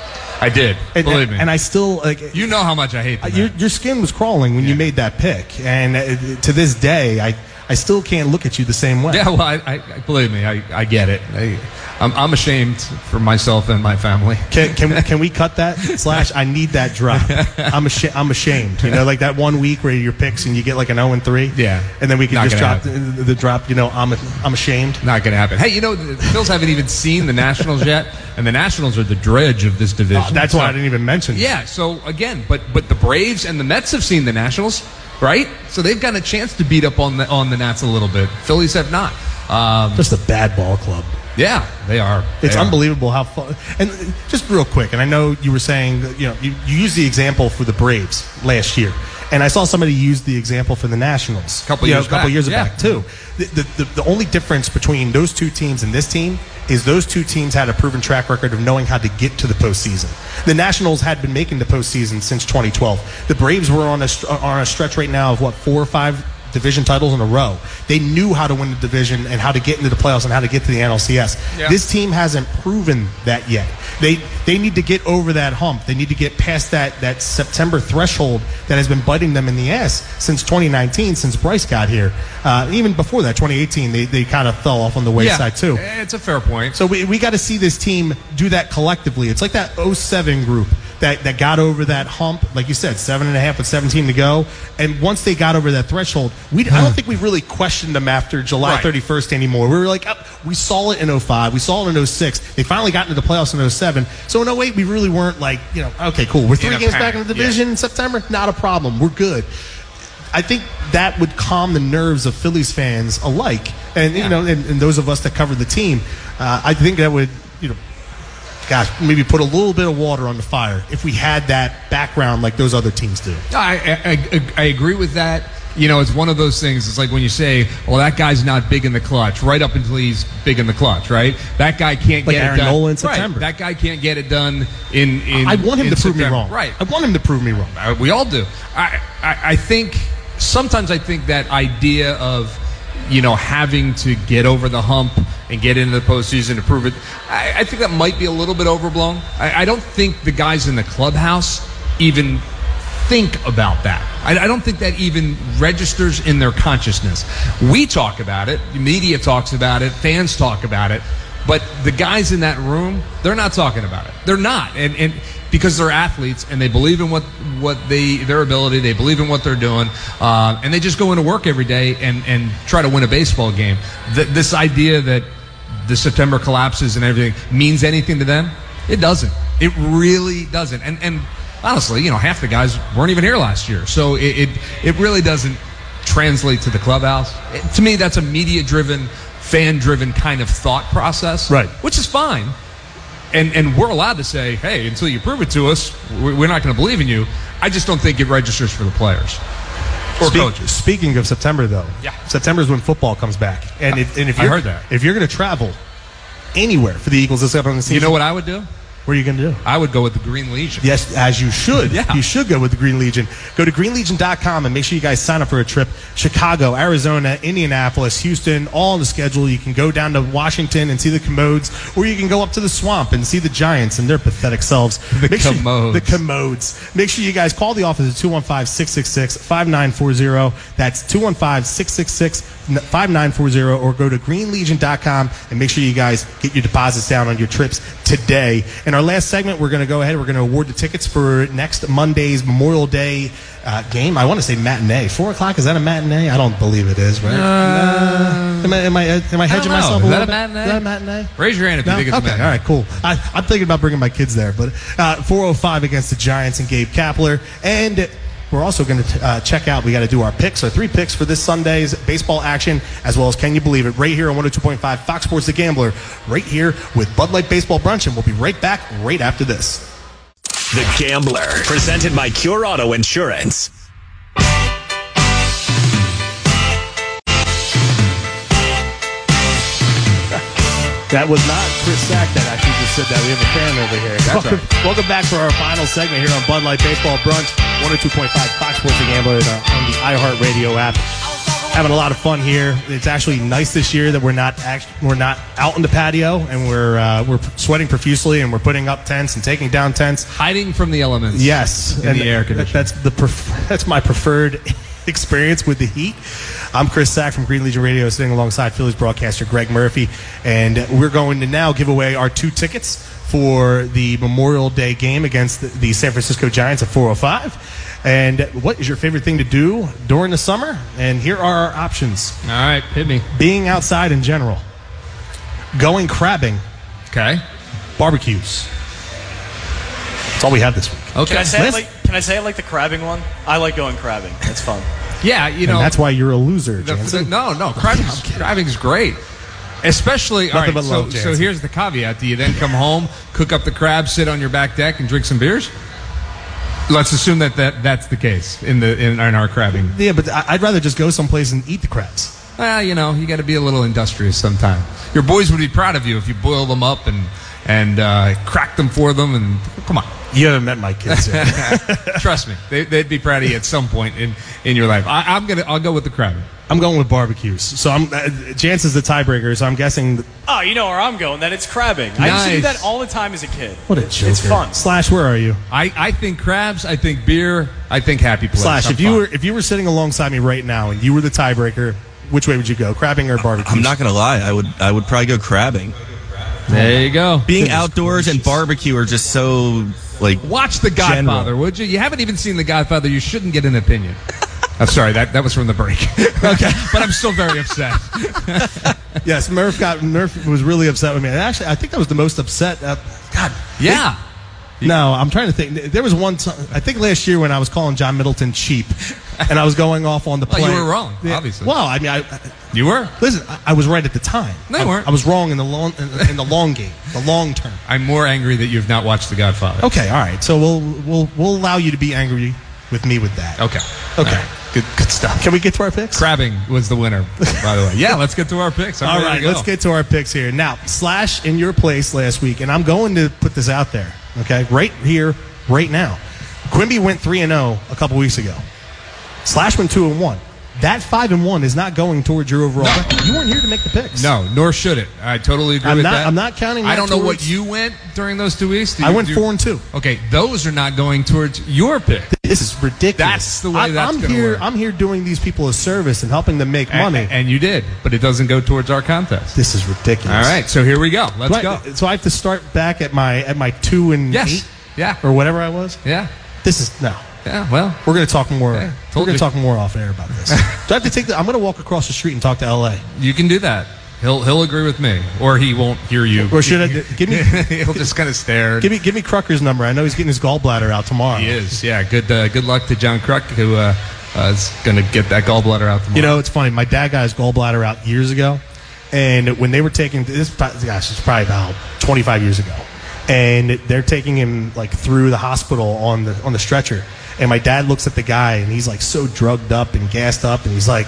[SPEAKER 5] Believe me.
[SPEAKER 4] And I still
[SPEAKER 5] you know how much I hate that.
[SPEAKER 4] Your skin was crawling when you made that pick, and to this day, I still can't look at you the same way.
[SPEAKER 5] Yeah, well, I believe me, I get it. I'm ashamed for myself and my family.
[SPEAKER 4] Can we cut that? / I need that drop. I'm ashamed. Like that 1 week where your picks and you get like an 0-3.
[SPEAKER 5] Yeah.
[SPEAKER 4] And then we can just drop the drop. I'm ashamed.
[SPEAKER 5] Not gonna happen. Hey, the Phils haven't even seen the Nationals yet, and the Nationals are the dredge of this division.
[SPEAKER 4] That's why I didn't even mention.
[SPEAKER 5] Yeah. So again, but the Braves and the Mets have seen the Nationals. Right? So they've got a chance to beat up on the Nats a little bit. Phillies have not.
[SPEAKER 4] Just a bad ball club.
[SPEAKER 5] Yeah, they are.
[SPEAKER 4] It's unbelievable how fun. And just real quick, and I know you were saying that, you used the example for the Braves last year. And I saw somebody use the example for the Nationals
[SPEAKER 5] a couple years
[SPEAKER 4] back too. The only difference between those two teams and this team is those two teams had a proven track record of knowing how to get to the postseason. The Nationals had been making the postseason since 2012. The Braves were on a stretch right now of 4 or 5 division titles in a row. They knew how to win the division and how to get into the playoffs and how to get to the NLCS. Yeah. This team hasn't proven that yet. They need to get over that hump. They need to get past that September threshold that has been biting them in the ass since 2019, since Bryce got here. Even before that, 2018, they kind of fell off on the wayside too.
[SPEAKER 5] It's a fair point.
[SPEAKER 4] So we got to see this team do that collectively. It's like that 07 group that got over that hump, like you said, 7.5 with 17 to go. And once they got over that threshold, I don't think we really questioned them after July 31st anymore. We were like, we saw it in 05. We saw it in 06. They finally got into the playoffs in 07. So in 08, we really weren't like, okay, cool. We're 3 games back in the division in September. Not a problem. We're good. I think that would calm the nerves of Phillies fans alike. And, and those of us that cover the team, I think that would, maybe put a little bit of water on the fire if we had that background like those other teams do.
[SPEAKER 5] I agree with that. It's one of those things. It's like when you say, well, that guy's not big in the clutch, right up until he's big in the clutch, right? That guy can't get
[SPEAKER 4] Aaron
[SPEAKER 5] it done.
[SPEAKER 4] Nola in September.
[SPEAKER 5] Right. That guy can't get it done in
[SPEAKER 4] I want him to prove me wrong.
[SPEAKER 5] Right.
[SPEAKER 4] I want him to prove me wrong.
[SPEAKER 5] We all do. I think sometimes that idea of having to get over the hump and get into the postseason to prove it, I think that might be a little bit overblown. I don't think the guys in the clubhouse even think about that. I don't think that even registers in their consciousness. We talk about it, the media talks about it, fans talk about it, but the guys in that room, they're not talking about it. They're not, and because they're athletes and they believe in their ability, they believe in what they're doing, and they just go into work every day and try to win a baseball game. This idea that the September collapses and everything means anything to them, it doesn't. It really doesn't. And honestly, half the guys weren't even here last year, so it really doesn't translate to the clubhouse. To me, that's a media-driven, fan-driven kind of thought process,
[SPEAKER 4] right? Which
[SPEAKER 5] is fine. And we're allowed to say, hey, until you prove it to us, we're not going to believe in you. I just don't think it registers for the players or coaches.
[SPEAKER 4] Speaking of September, though, September is when football comes back. And if
[SPEAKER 5] I heard that.
[SPEAKER 4] If you're going to travel anywhere for the Eagles this upcoming season,
[SPEAKER 5] you know what I would do?
[SPEAKER 4] What are you going to do?
[SPEAKER 5] I would go with the Green Legion.
[SPEAKER 4] Yes, as you should.
[SPEAKER 5] Yeah.
[SPEAKER 4] You should go with the Green Legion. Go to greenlegion.com and make sure you guys sign up for a trip. Chicago, Arizona, Indianapolis, Houston, all on the schedule. You can go down to Washington and see the Commodes, or you can go up to the Swamp and see the Giants and their pathetic selves.
[SPEAKER 5] The
[SPEAKER 4] Commodes. Make sure you guys call the office at 215-666-5940. That's 215-666-5940. 5940 or go to greenlegion.com and make sure you guys get your deposits down on your trips today. In our last segment, we're going to go ahead. We're going to award the tickets for next Monday's Memorial Day game. I want to say matinee. 4 o'clock, is that a matinee? I don't believe it is, right? Am I hedging myself a little bit? Is that a matinee?
[SPEAKER 5] Raise your hand if you think it's a matinee.
[SPEAKER 4] All right, cool. I'm thinking about bringing my kids there. But 4:05 against the Giants and Gabe Kapler. And we're also going to check out, we got to do our picks, our 3 picks for this Sunday's baseball action, as well as Can You Believe It, right here on 102.5 Fox Sports The Gambler, right here with Bud Light Baseball Brunch, and we'll be right back right after this.
[SPEAKER 3] The Gambler, presented by Cure Auto Insurance.
[SPEAKER 4] That was not Chris Sack that actually just said that. We have a fan over here.
[SPEAKER 5] That's right.
[SPEAKER 4] Welcome back for our final segment here on Bud Light Baseball Brunch, 102.5 Fox Sports The Gambler on the iHeartRadio app. Having a lot of fun here. It's actually nice this year that we're not out in the patio, and we're sweating profusely, and we're putting up tents and taking down tents,
[SPEAKER 5] hiding from the elements.
[SPEAKER 4] Yes,
[SPEAKER 5] in the air conditioning.
[SPEAKER 4] That's my preferred experience with the heat. I'm Chris Sack from Green Legion Radio, sitting alongside Phillies broadcaster Greg Murphy, and we're going to now give away our 2 tickets for the Memorial Day game against the San Francisco Giants at 4:05. And what is your favorite thing to do during the summer? And here are our options.
[SPEAKER 5] All right, hit me.
[SPEAKER 4] Being outside in general. Going crabbing.
[SPEAKER 5] Okay.
[SPEAKER 4] Barbecues. That's all we have this week.
[SPEAKER 5] Okay.
[SPEAKER 6] Can I say I like the crabbing one? I like going crabbing. That's fun.
[SPEAKER 5] Yeah, you know.
[SPEAKER 4] And that's why you're a loser, Jansen.
[SPEAKER 5] No. Crabbing's great. Especially, all right, so here's the caveat. Do you then come home, cook up the crabs, sit on your back deck, and drink some beers? Let's assume that's the case in our crabbing.
[SPEAKER 4] Yeah, but I'd rather just go someplace and eat the crabs.
[SPEAKER 5] Well, you know, you got to be a little industrious sometime. Your boys would be proud of you if you boil them up and crack them for them. And come on,
[SPEAKER 4] you haven't met my kids yet.
[SPEAKER 5] Trust me, they'd be proud of you at some point in your life. I'll go with the crabbing.
[SPEAKER 4] I'm going with barbecues. So Jansen's the tiebreaker. So I'm guessing.
[SPEAKER 6] Oh, you know where I'm going. Then it's crabbing. Nice. I used to do that all the time as a kid.
[SPEAKER 4] What a joker.
[SPEAKER 6] It's fun.
[SPEAKER 4] Slash, where are you?
[SPEAKER 5] I think crabs. I think beer. I think happy place.
[SPEAKER 4] Slash, if you were sitting alongside me right now and you were the tiebreaker, which way would you go? Crabbing or barbecue?
[SPEAKER 7] I'm not gonna lie. I would probably go crabbing.
[SPEAKER 5] There you go.
[SPEAKER 7] Being outdoors and barbecue are just so
[SPEAKER 5] Watch The Godfather,
[SPEAKER 7] general.
[SPEAKER 5] would you? You haven't even seen The Godfather. You shouldn't get an opinion. I'm sorry, that was from the break. Okay, but I'm still very upset.
[SPEAKER 4] Yes, Murph was really upset with me. And actually, I think that was the most upset. God.
[SPEAKER 5] Yeah.
[SPEAKER 4] No, I'm trying to think. There was one time, I think last year when I was calling John Middleton cheap, and I was going off on the play.
[SPEAKER 5] Well, you were wrong, obviously.
[SPEAKER 4] Well, I mean,
[SPEAKER 5] you were.
[SPEAKER 4] Listen, I was right at the time.
[SPEAKER 5] No, you weren't.
[SPEAKER 4] I was wrong in the long game, the long term.
[SPEAKER 5] I'm more angry that you've not watched The Godfather.
[SPEAKER 4] Okay, all right. So we'll allow you to be angry with me with that.
[SPEAKER 5] Okay.
[SPEAKER 4] Right. Good stuff. Can we get to our picks?
[SPEAKER 5] Crabbing was the winner, by the way. Yeah, let's get to our picks.
[SPEAKER 4] All right, let's get to our picks here. Now, Slash in your place last week, and I'm going to put this out there, okay, right here, right now. Quimby went 3-0 a couple weeks ago. Slash went 2-1. That 5-1 is not going towards your overall record. You weren't here to make the picks.
[SPEAKER 5] No, nor should it. I totally agree with that.
[SPEAKER 4] I'm not counting that
[SPEAKER 5] I don't know what you went during those 2 weeks.
[SPEAKER 4] I went 4-2.
[SPEAKER 5] Okay, those are not going towards your pick.
[SPEAKER 4] This is ridiculous.
[SPEAKER 5] That's the way that's going to work.
[SPEAKER 4] I'm here doing these people a service and helping them make money.
[SPEAKER 5] And you did, but it doesn't go towards our contest.
[SPEAKER 4] This is ridiculous.
[SPEAKER 5] All right, so here we go. Let's go.
[SPEAKER 4] So I have to start back at my 2 and 8?
[SPEAKER 5] Yeah.
[SPEAKER 4] Or whatever I was?
[SPEAKER 5] Yeah.
[SPEAKER 4] This is, no.
[SPEAKER 5] Yeah, well,
[SPEAKER 4] we're going to talk more. We're going to talk more off air about this. Do I have to I'm going to walk across the street and talk to LA.
[SPEAKER 5] You can do that. He'll agree with me, or he won't hear you.
[SPEAKER 4] Or should I give me?
[SPEAKER 5] He'll just kind of stare.
[SPEAKER 4] Give me Krucker's number. I know he's getting his gallbladder out tomorrow.
[SPEAKER 5] He is. Yeah. Good luck to John Kruk, who is going to get that gallbladder out tomorrow.
[SPEAKER 4] You know, it's funny. My dad got his gallbladder out years ago, and when they were taking this, it's probably about 25 years ago, and they're taking him through the hospital on the stretcher. And my dad looks at the guy, and he's so drugged up and gassed up, and he's like,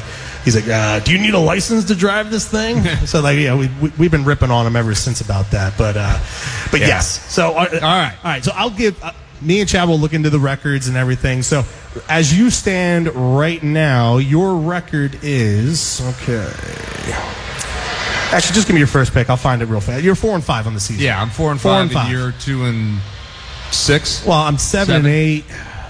[SPEAKER 4] do you need a license to drive this thing? So we've been ripping on him ever since about that. But yeah. Yes. So all right. So I'll give me and Chad will look into the records and everything. So as you stand right now, your record is okay. Actually, just give me your first pick. I'll find it real fast. You're 4-5 on the season.
[SPEAKER 5] Yeah, I'm 4-5. And you're 2-6.
[SPEAKER 4] Well, I'm 7 and 8.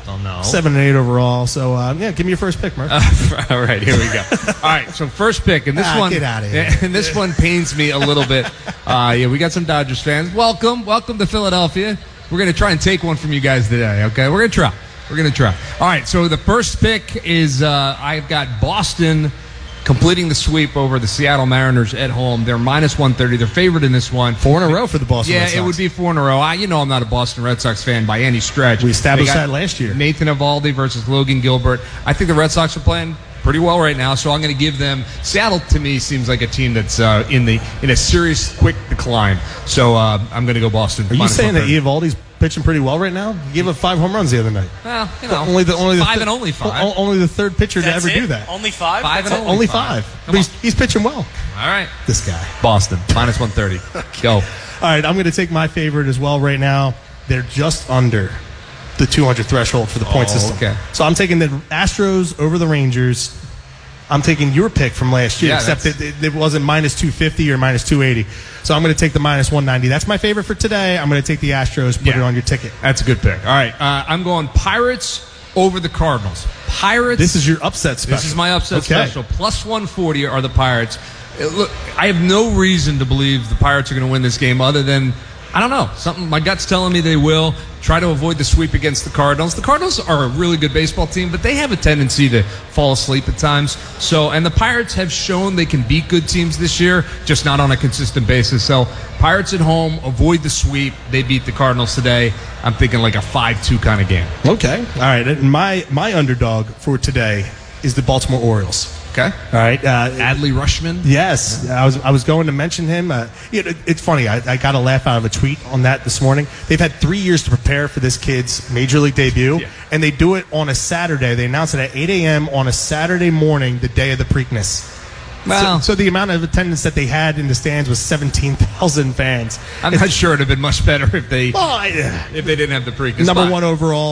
[SPEAKER 5] Well, no.
[SPEAKER 4] 7 and 8 overall. So, yeah, give me your first pick, Mark.
[SPEAKER 5] All right, here we go. All right, so first pick, and this one,
[SPEAKER 4] get out of here.
[SPEAKER 5] And this one pains me a little bit. Yeah, we got some Dodgers fans. Welcome to Philadelphia. We're going to try and take one from you guys today, okay? We're going to try. All right, so the first pick is I've got Boston completing the sweep over the Seattle Mariners at home. They're minus 130. They're favored in this one.
[SPEAKER 4] 4 in a row for the Boston Red Sox.
[SPEAKER 5] Yeah, it would be 4 in a row. I'm not a Boston Red Sox fan by any stretch.
[SPEAKER 4] We established that last year.
[SPEAKER 5] Nathan Eovaldi versus Logan Gilbert. I think the Red Sox are playing pretty well right now, so I'm going to give them. Seattle to me seems like a team that's in a serious quick decline. So I'm going to go Boston.
[SPEAKER 4] Are you saying that Eovaldi's pitching pretty well right now? He gave up 5 home runs the other night.
[SPEAKER 5] Well,
[SPEAKER 4] only the
[SPEAKER 5] 5 and only 5.
[SPEAKER 4] Only the third pitcher to ever do that.
[SPEAKER 6] Only 5.
[SPEAKER 5] 5 and
[SPEAKER 4] only 5. But he's pitching well.
[SPEAKER 5] All right,
[SPEAKER 4] this guy.
[SPEAKER 5] Boston minus 130. Go.
[SPEAKER 4] All right, I'm going to take my favorite as well right now. They're just under the 200 threshold for the point system.
[SPEAKER 5] Okay.
[SPEAKER 4] So I'm taking the Astros over the Rangers. I'm taking your pick from last year, except it wasn't minus 250 or minus 280. So I'm going to take the minus 190. That's my favorite for today. I'm going to take the Astros, put it on your ticket.
[SPEAKER 5] That's a good pick. All right, I'm going Pirates over the Cardinals. Pirates.
[SPEAKER 4] This is your upset special.
[SPEAKER 5] This is my upset special. Plus 140 are the Pirates. Look, I have no reason to believe the Pirates are going to win this game other than, I don't know, something my gut's telling me they will. Try to avoid the sweep against the Cardinals. The Cardinals are a really good baseball team, but they have a tendency to fall asleep at times. And the Pirates have shown they can beat good teams this year, just not on a consistent basis. So Pirates at home, avoid the sweep. They beat the Cardinals today. I'm thinking like a 5-2 kind of game.
[SPEAKER 4] Okay. All right. And my underdog for today is the Baltimore Orioles.
[SPEAKER 5] Okay.
[SPEAKER 4] All right.
[SPEAKER 5] Adley Rutschman.
[SPEAKER 4] Yes. I was going to mention him. It's funny. I got a laugh out of a tweet on that this morning. They've had 3 years to prepare for this kid's Major League debut, and they do it on a Saturday. They announce it at 8 a.m. on a Saturday morning, the day of the Preakness.
[SPEAKER 5] Wow.
[SPEAKER 4] So the amount of attendance that they had in the stands was 17,000 fans.
[SPEAKER 5] I'm not sure it'd have been much better if they didn't have the Preakness.
[SPEAKER 4] Number one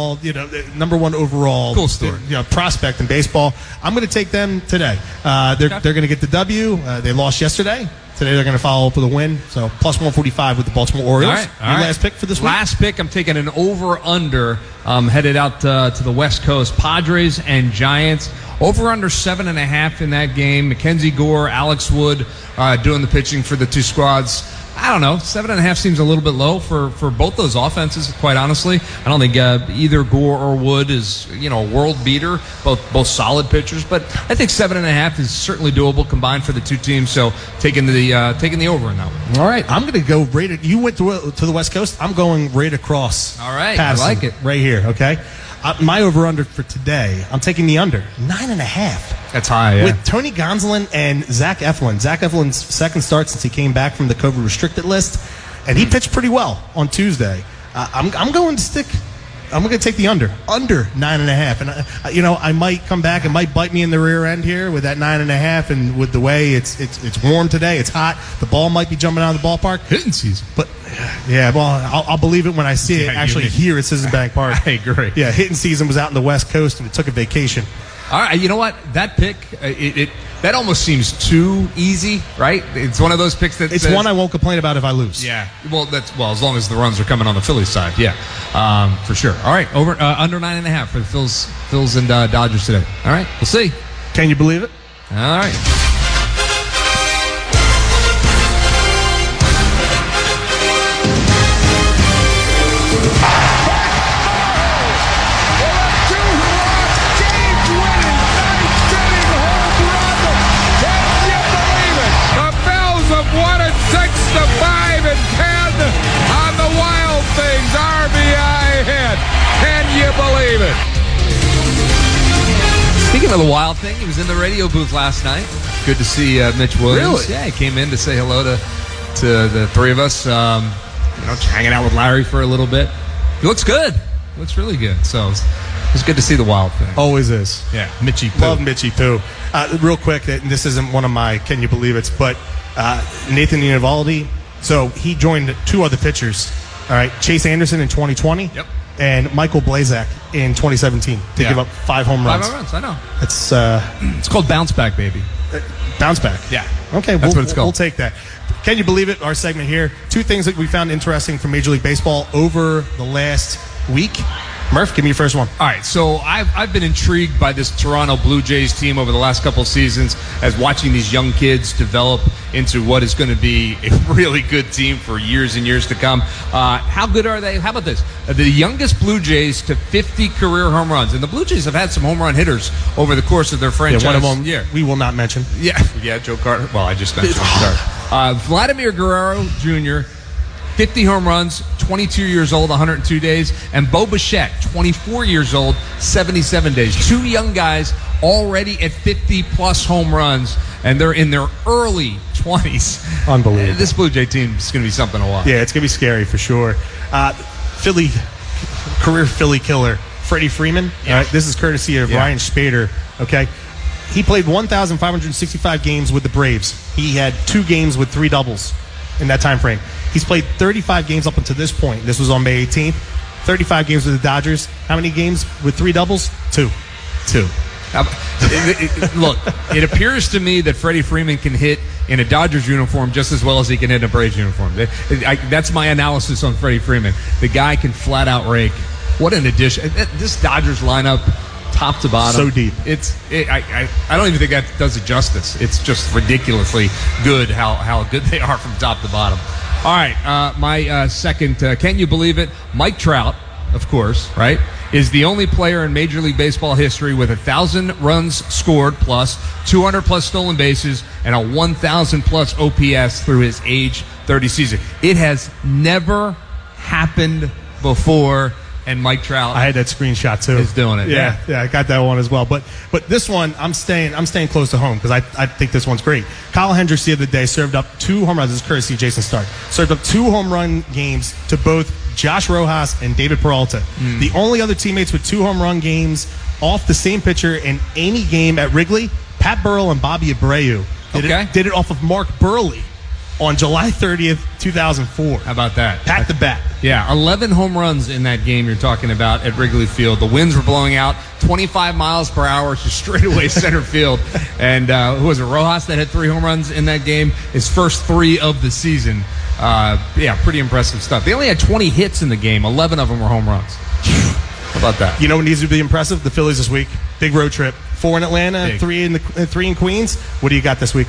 [SPEAKER 4] overall,
[SPEAKER 5] cool story.
[SPEAKER 4] Prospect in baseball. I'm going to take them today. They're going to get the W. They lost yesterday. Today they're going to follow up with a win. So plus 145 with the Baltimore Orioles.
[SPEAKER 5] All right.
[SPEAKER 4] Your last pick for this week?
[SPEAKER 5] Last pick, I'm taking an over-under headed out to the West Coast. Padres and Giants. Over-under 7.5 in that game. Mackenzie Gore, Alex Wood doing the pitching for the two squads. I don't know. 7.5 seems a little bit low for both those offenses, quite honestly. I don't think either Gore or Wood is, a world beater, both solid pitchers. But I think 7.5 is certainly doable combined for the two teams. So taking the over in that one.
[SPEAKER 4] All right. I'm going to go right. You went to the West Coast. I'm going right across.
[SPEAKER 5] All right.
[SPEAKER 4] Patterson,
[SPEAKER 5] I like it.
[SPEAKER 4] Right here, okay? My over-under for today, I'm taking the under. 9.5.
[SPEAKER 5] That's high, yeah.
[SPEAKER 4] With Tony Gonsolin and Zach Eflin. Zach Eflin's second start since he came back from the COVID restricted list, and he pitched pretty well on Tuesday. I'm going to take the under 9.5, and I might come back. It might bite me in the rear end here with that 9.5, and with the way it's warm today, it's hot. The ball might be jumping out of the ballpark.
[SPEAKER 5] Hitting season,
[SPEAKER 4] but I'll believe it when I see it actually here at Citizens Bank Park.
[SPEAKER 5] I agree.
[SPEAKER 4] Yeah, hitting season was out in the West Coast, and it took a vacation.
[SPEAKER 5] All right, you know what? That pick, that almost seems too easy, right? It's one of those picks that
[SPEAKER 4] it's one I won't complain about if I lose.
[SPEAKER 5] Yeah, well, as long as the runs are coming on the Phillies side, yeah, for sure. All right, under 9.5 for the Phils and Dodgers today. All right, we'll see.
[SPEAKER 4] Can you believe it?
[SPEAKER 5] All right.
[SPEAKER 8] Believe it.
[SPEAKER 5] Speaking of the Wild thing, he was in the radio booth last night. Good to see Mitch Williams.
[SPEAKER 4] Really?
[SPEAKER 5] Yeah, he came in to say hello to the three of us. Hanging out with Larry for a little bit. He looks good. Looks really good. So it's good to see the Wild thing.
[SPEAKER 4] Always is.
[SPEAKER 5] Yeah, Mitchie Poo.
[SPEAKER 4] Love Mitchie Poo. Real quick, this isn't one of my Can You Believe It's, but Nathan Eovaldi. So he joined two other pitchers. All right, Chase Anderson in 2020.
[SPEAKER 5] Yep.
[SPEAKER 4] And Michael Blazak in 2017 to give up 5 home runs.
[SPEAKER 5] 5 home runs, I know.
[SPEAKER 4] It's
[SPEAKER 5] called bounce back, baby.
[SPEAKER 4] Bounce back.
[SPEAKER 5] Yeah.
[SPEAKER 4] Okay,
[SPEAKER 5] that's what it's called.
[SPEAKER 4] We'll take that. Can you believe it? Our segment here. 2 things that we found interesting from Major League Baseball over the last week. Murph, give me your first one.
[SPEAKER 5] All right, so I've been intrigued by this Toronto Blue Jays team over the last couple of seasons as watching these young kids develop into what is going to be a really good team for years and years to come. How good are they? How about this? The youngest Blue Jays to 50 career home runs. And the Blue Jays have had some home run hitters over the course of their franchise.
[SPEAKER 4] Yeah, one of them we will not mention.
[SPEAKER 5] Yeah, Joe Carter. Well, I just mentioned him. Sorry. Vladimir Guerrero Jr., 50 home runs, 22 years old, 102 days. And Bo Bichette, 24 years old, 77 days. Two young guys already at 50-plus home runs, and they're in their early 20s.
[SPEAKER 4] Unbelievable.
[SPEAKER 5] This Blue Jay team is going to be something to watch.
[SPEAKER 4] Yeah, it's going to be scary for sure. Career Philly killer, Freddie Freeman.
[SPEAKER 5] Yeah.
[SPEAKER 4] Right, this is courtesy of Ryan Spader. Okay, he played 1,565 games with the Braves. He had 2 games with 3 doubles in that time frame. He's played 35 games up until this point. This was on May 18th. 35 games with the Dodgers. How many games with 3 doubles? 2.
[SPEAKER 5] Look, it appears to me that Freddie Freeman can hit in a Dodgers uniform just as well as he can hit in a Braves uniform. That's my analysis on Freddie Freeman. The guy can flat out rake. What an addition. This Dodgers lineup, top to bottom.
[SPEAKER 4] So deep.
[SPEAKER 5] I don't even think that does it justice. It's just ridiculously good how good they are from top to bottom. All right, my second, can you believe it? Mike Trout, of course, right, is the only player in Major League Baseball history with 1,000 runs scored plus, 200-plus stolen bases, and a 1,000-plus OPS through his age 30 season. It has never happened before, and Mike Trout,
[SPEAKER 4] I had that screenshot too.
[SPEAKER 5] Is doing it.
[SPEAKER 4] Yeah, I got that one as well. But this one, I'm staying close to home because I think this one's great. Kyle Hendricks the other day served up 2 home runs. This is courtesy of Jason Stark. Served up 2 home run games to both Josh Rojas and David Peralta. The only other teammates with 2 home run games off the same pitcher in any game at Wrigley, Pat Burrell and Bobby Abreu. Did it off of Mark Burley on July 30th, 2004.
[SPEAKER 5] How about that?
[SPEAKER 4] Pat the bat.
[SPEAKER 5] Yeah, 11 home runs in that game you're talking about at Wrigley Field. The winds were blowing out 25 miles per hour to straightaway center field. And who was it, Rojas that had 3 home runs in that game? His first 3 of the season. Pretty impressive stuff. They only had 20 hits in the game. 11 of them were home runs. How about that?
[SPEAKER 4] You know what needs to be impressive? The Phillies this week. Big road trip. 4 in Atlanta, 3 in Queens. What do you got this week?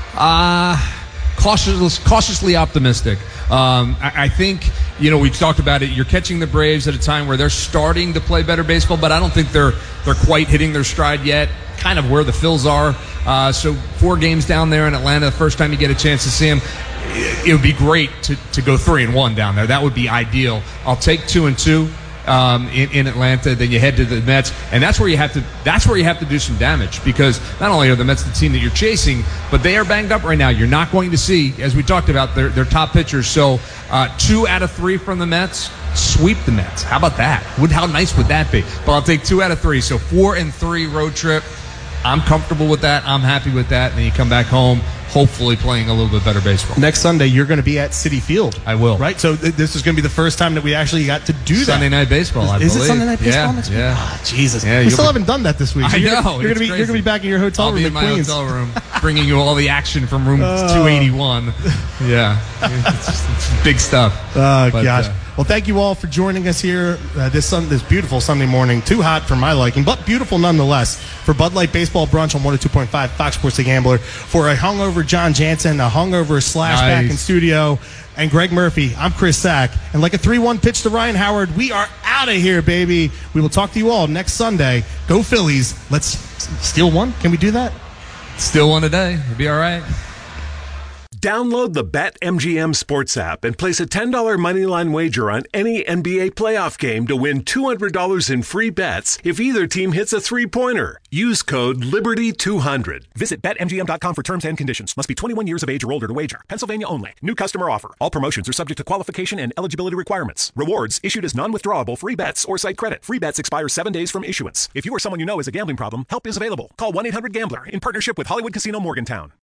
[SPEAKER 5] Cautiously optimistic. I think, we talked about it. You're catching the Braves at a time where they're starting to play better baseball, but I don't think they're quite hitting their stride yet. Kind of where the Phils are. So 4 games down there in Atlanta, the first time you get a chance to see them, it would be great to go 3-1 down there. That would be ideal. I'll take 2-2. In Atlanta, then you head to the Mets, and that's where you have to do some damage, because not only are the Mets the team that you're chasing, but they are banged up right now. You're not going to see, as we talked about, their top pitchers. So 2 out of 3 from the Mets, sweep the Mets. How about that? How nice would that be? But I'll take 2 out of 3. So 4-3 road trip. I'm comfortable with that. I'm happy with that. And then you come back home, hopefully playing a little bit better baseball.
[SPEAKER 4] Next Sunday, you're going to be at Citi Field.
[SPEAKER 5] I will.
[SPEAKER 4] Right? So this is going to be the first time that we actually got to do that.
[SPEAKER 5] Sunday Night Baseball, I believe.
[SPEAKER 4] Is it Sunday Night Baseball next week?
[SPEAKER 5] Yeah.
[SPEAKER 4] Oh, Jesus.
[SPEAKER 5] Yeah,
[SPEAKER 4] we still haven't done that this week.
[SPEAKER 5] I know.
[SPEAKER 4] You're going to be back in your hotel room in Queens.
[SPEAKER 5] I'll be in my hotel room, bringing you all the action from room 281. Yeah. It's big stuff.
[SPEAKER 4] Oh, gosh. Well, thank you all for joining us here this beautiful Sunday morning. Too hot for my liking, but beautiful nonetheless. For Bud Light Baseball Brunch on 102.5 Fox Sports The Gambler. For a hungover John Jansen, a hungover Slashback in studio, and Greg Murphy, I'm Chris Sack. And like a 3-1 pitch to Ryan Howard, we are out of here, baby. We will talk to you all next Sunday. Go Phillies. Let's steal one. Can we do that?
[SPEAKER 5] Steal one today. It'll be all right.
[SPEAKER 3] Download the BetMGM Sports app and place a $10 moneyline wager on any NBA playoff game to win $200 in free bets if either team hits a 3-pointer. Use code LIBERTY200.
[SPEAKER 8] Visit BetMGM.com for terms and conditions. Must be 21 years of age or older to wager. Pennsylvania only. New customer offer. All promotions are subject to qualification and eligibility requirements. Rewards issued as non-withdrawable free bets or site credit. Free bets expire 7 days from issuance. If you or someone you know has a gambling problem, help is available. Call 1-800-GAMBLER in partnership with Hollywood Casino Morgantown.